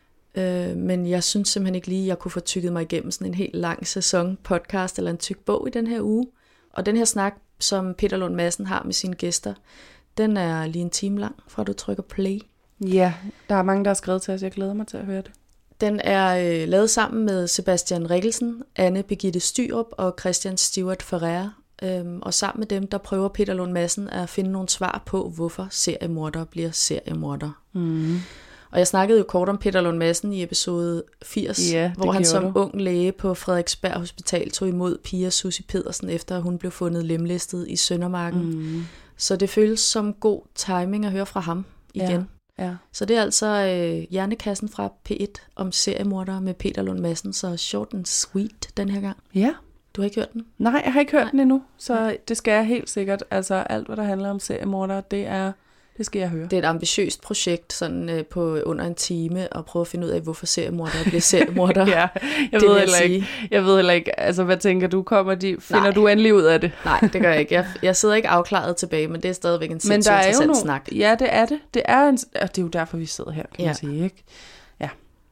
Speaker 1: Men jeg synes simpelthen ikke lige, at jeg kunne få tykket mig igennem sådan en helt lang sæson podcast eller en tyk bog i den her uge. Og den her snak, som Peter Lund Madsen har med sine gæster, den er lige en time lang, fra du trykker play.
Speaker 2: Ja, der er mange, der har skrevet til os. Jeg glæder mig til at høre det.
Speaker 1: Den er lavet sammen med Sebastian Rikkelsen, Anne Birgitte Styrup og Christian Stewart Ferreira. Og sammen med dem, der prøver Peter Lund Madsen at finde nogle svar på, hvorfor seriemordere bliver seriemordere. Og jeg snakkede jo kort om Peter Lund Madsen i episode 80, hvor han som ung læge på Frederiksberg Hospital tog imod Pia Susie Pedersen, efter hun blev fundet lemlæstet i Søndermarken. Så det føles som god timing at høre fra ham igen.
Speaker 2: Ja.
Speaker 1: Så det er altså Hjernekassen fra P1 om seriemordere med Peter Lund Madsen, så short and sweet den her gang.
Speaker 2: Ja.
Speaker 1: Du har ikke hørt den?
Speaker 2: Nej, jeg har ikke hørt den endnu, så det skal jeg helt sikkert. Altså alt, hvad der handler om seriemordere, det skal jeg høre.
Speaker 1: Det er et ambitiøst projekt, sådan på under en time, at prøve at finde ud af, hvorfor seriemordere bliver seriemordere.
Speaker 2: Ja, jeg ved heller ikke, altså hvad tænker du, finder du endelig ud af det?
Speaker 1: Nej, det gør jeg ikke. Jeg sidder ikke afklaret tilbage, men det er stadigvæk en sindssygt interessant snak.
Speaker 2: Ja, det er det. Det er jo derfor, vi sidder her, kan man sige, ikke? Ja.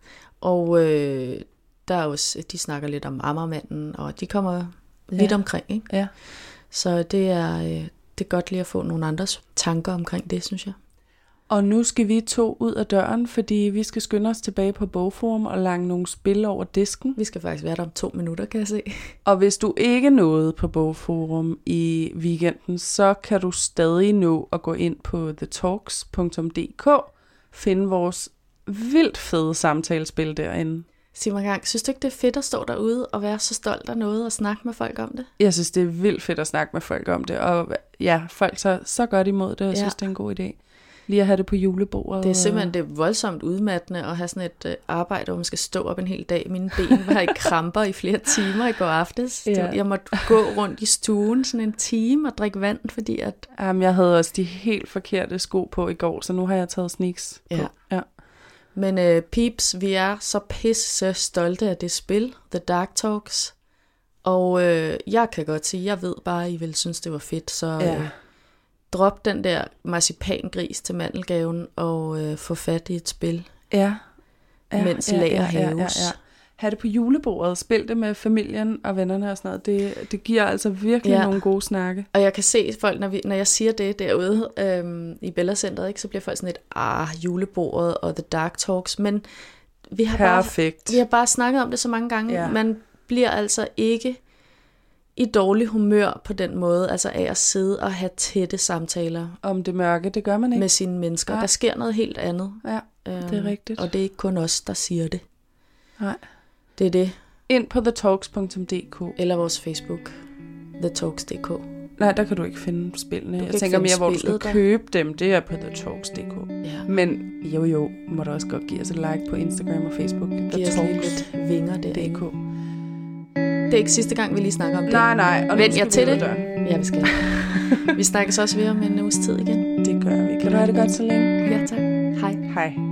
Speaker 1: Og der er også, de snakker lidt om Amagermanden, og de kommer lidt omkring, ikke?
Speaker 2: Ja.
Speaker 1: Så det er godt lige at få nogle andres tanker omkring det, synes jeg.
Speaker 2: Og nu skal vi 2 ud af døren, fordi vi skal skynde os tilbage på Bogforum og lange nogle spil over disken.
Speaker 1: Vi skal faktisk være der om 2 minutter, kan jeg se.
Speaker 2: Og hvis du ikke nåede på Bogforum i weekenden, så kan du stadig nå at gå ind på thetalks.dk, finde vores vildt fede samtalespil derinde.
Speaker 1: Sig mig engang, synes du ikke, det er fedt at stå derude og være så stolt af noget og snakke med folk om det?
Speaker 2: Jeg synes, det er vildt fedt at snakke med folk om det, og ja, folk tager så godt imod det, og jeg synes, det er en god idé. Lige at have det på julebordet.
Speaker 1: Det er simpelthen det er voldsomt udmattende at have sådan et arbejde, hvor man skal stå op en hel dag. Mine ben var i kramper i flere timer i går aftes. Ja. Jeg måtte gå rundt i stuen sådan en time og drikke vand, fordi at...
Speaker 2: Jeg havde også de helt forkerte sko på i går, så nu har jeg taget sneaks på. Ja.
Speaker 1: Men peeps, vi er så pisse stolte af det spil, The Dark Talks. Og jeg kan godt sige, jeg ved bare, at I vil synes, det var fedt. Så drop den der marcipangris til mandelgaven og få fat i et spil. Mens lager hæves.
Speaker 2: Ha' det på julebordet, spil det med familien og vennerne og sådan noget. Det giver altså virkelig nogle gode snakke.
Speaker 1: Og jeg kan se folk, når jeg siger det derude i Bella Centeret, ikke, så bliver folk sådan et, julebordet og The Dark Talks. Men vi har bare snakket om det så mange gange. Ja. Man bliver altså ikke i dårlig humør på den måde, altså af at sidde og have tætte samtaler.
Speaker 2: Om det mørke, det gør man ikke.
Speaker 1: Med sine mennesker. Ja. Der sker noget helt andet.
Speaker 2: Ja, det er rigtigt.
Speaker 1: Og det er ikke kun os, der siger det.
Speaker 2: Nej.
Speaker 1: Det er det.
Speaker 2: Ind på thetalks.dk.
Speaker 1: Eller vores Facebook, thetalks.dk.
Speaker 2: Nej, der kan du ikke finde spillene. Jeg tænker mere, hvor du skal købe dem. Det er på thetalks.dk. Ja. Men jo, må du også godt give os et like på Instagram og Facebook.
Speaker 1: Giv os lidt vinger derinde. Det er ikke sidste gang, vi lige snakker om det.
Speaker 2: Nej.
Speaker 1: Og vent jer til det. Ja, vi skal. Vi snakkes også ved om en uges tid igen.
Speaker 2: Det gør vi. Kan du have det godt så længe?
Speaker 1: Ja, tak. Hej.
Speaker 2: Hej.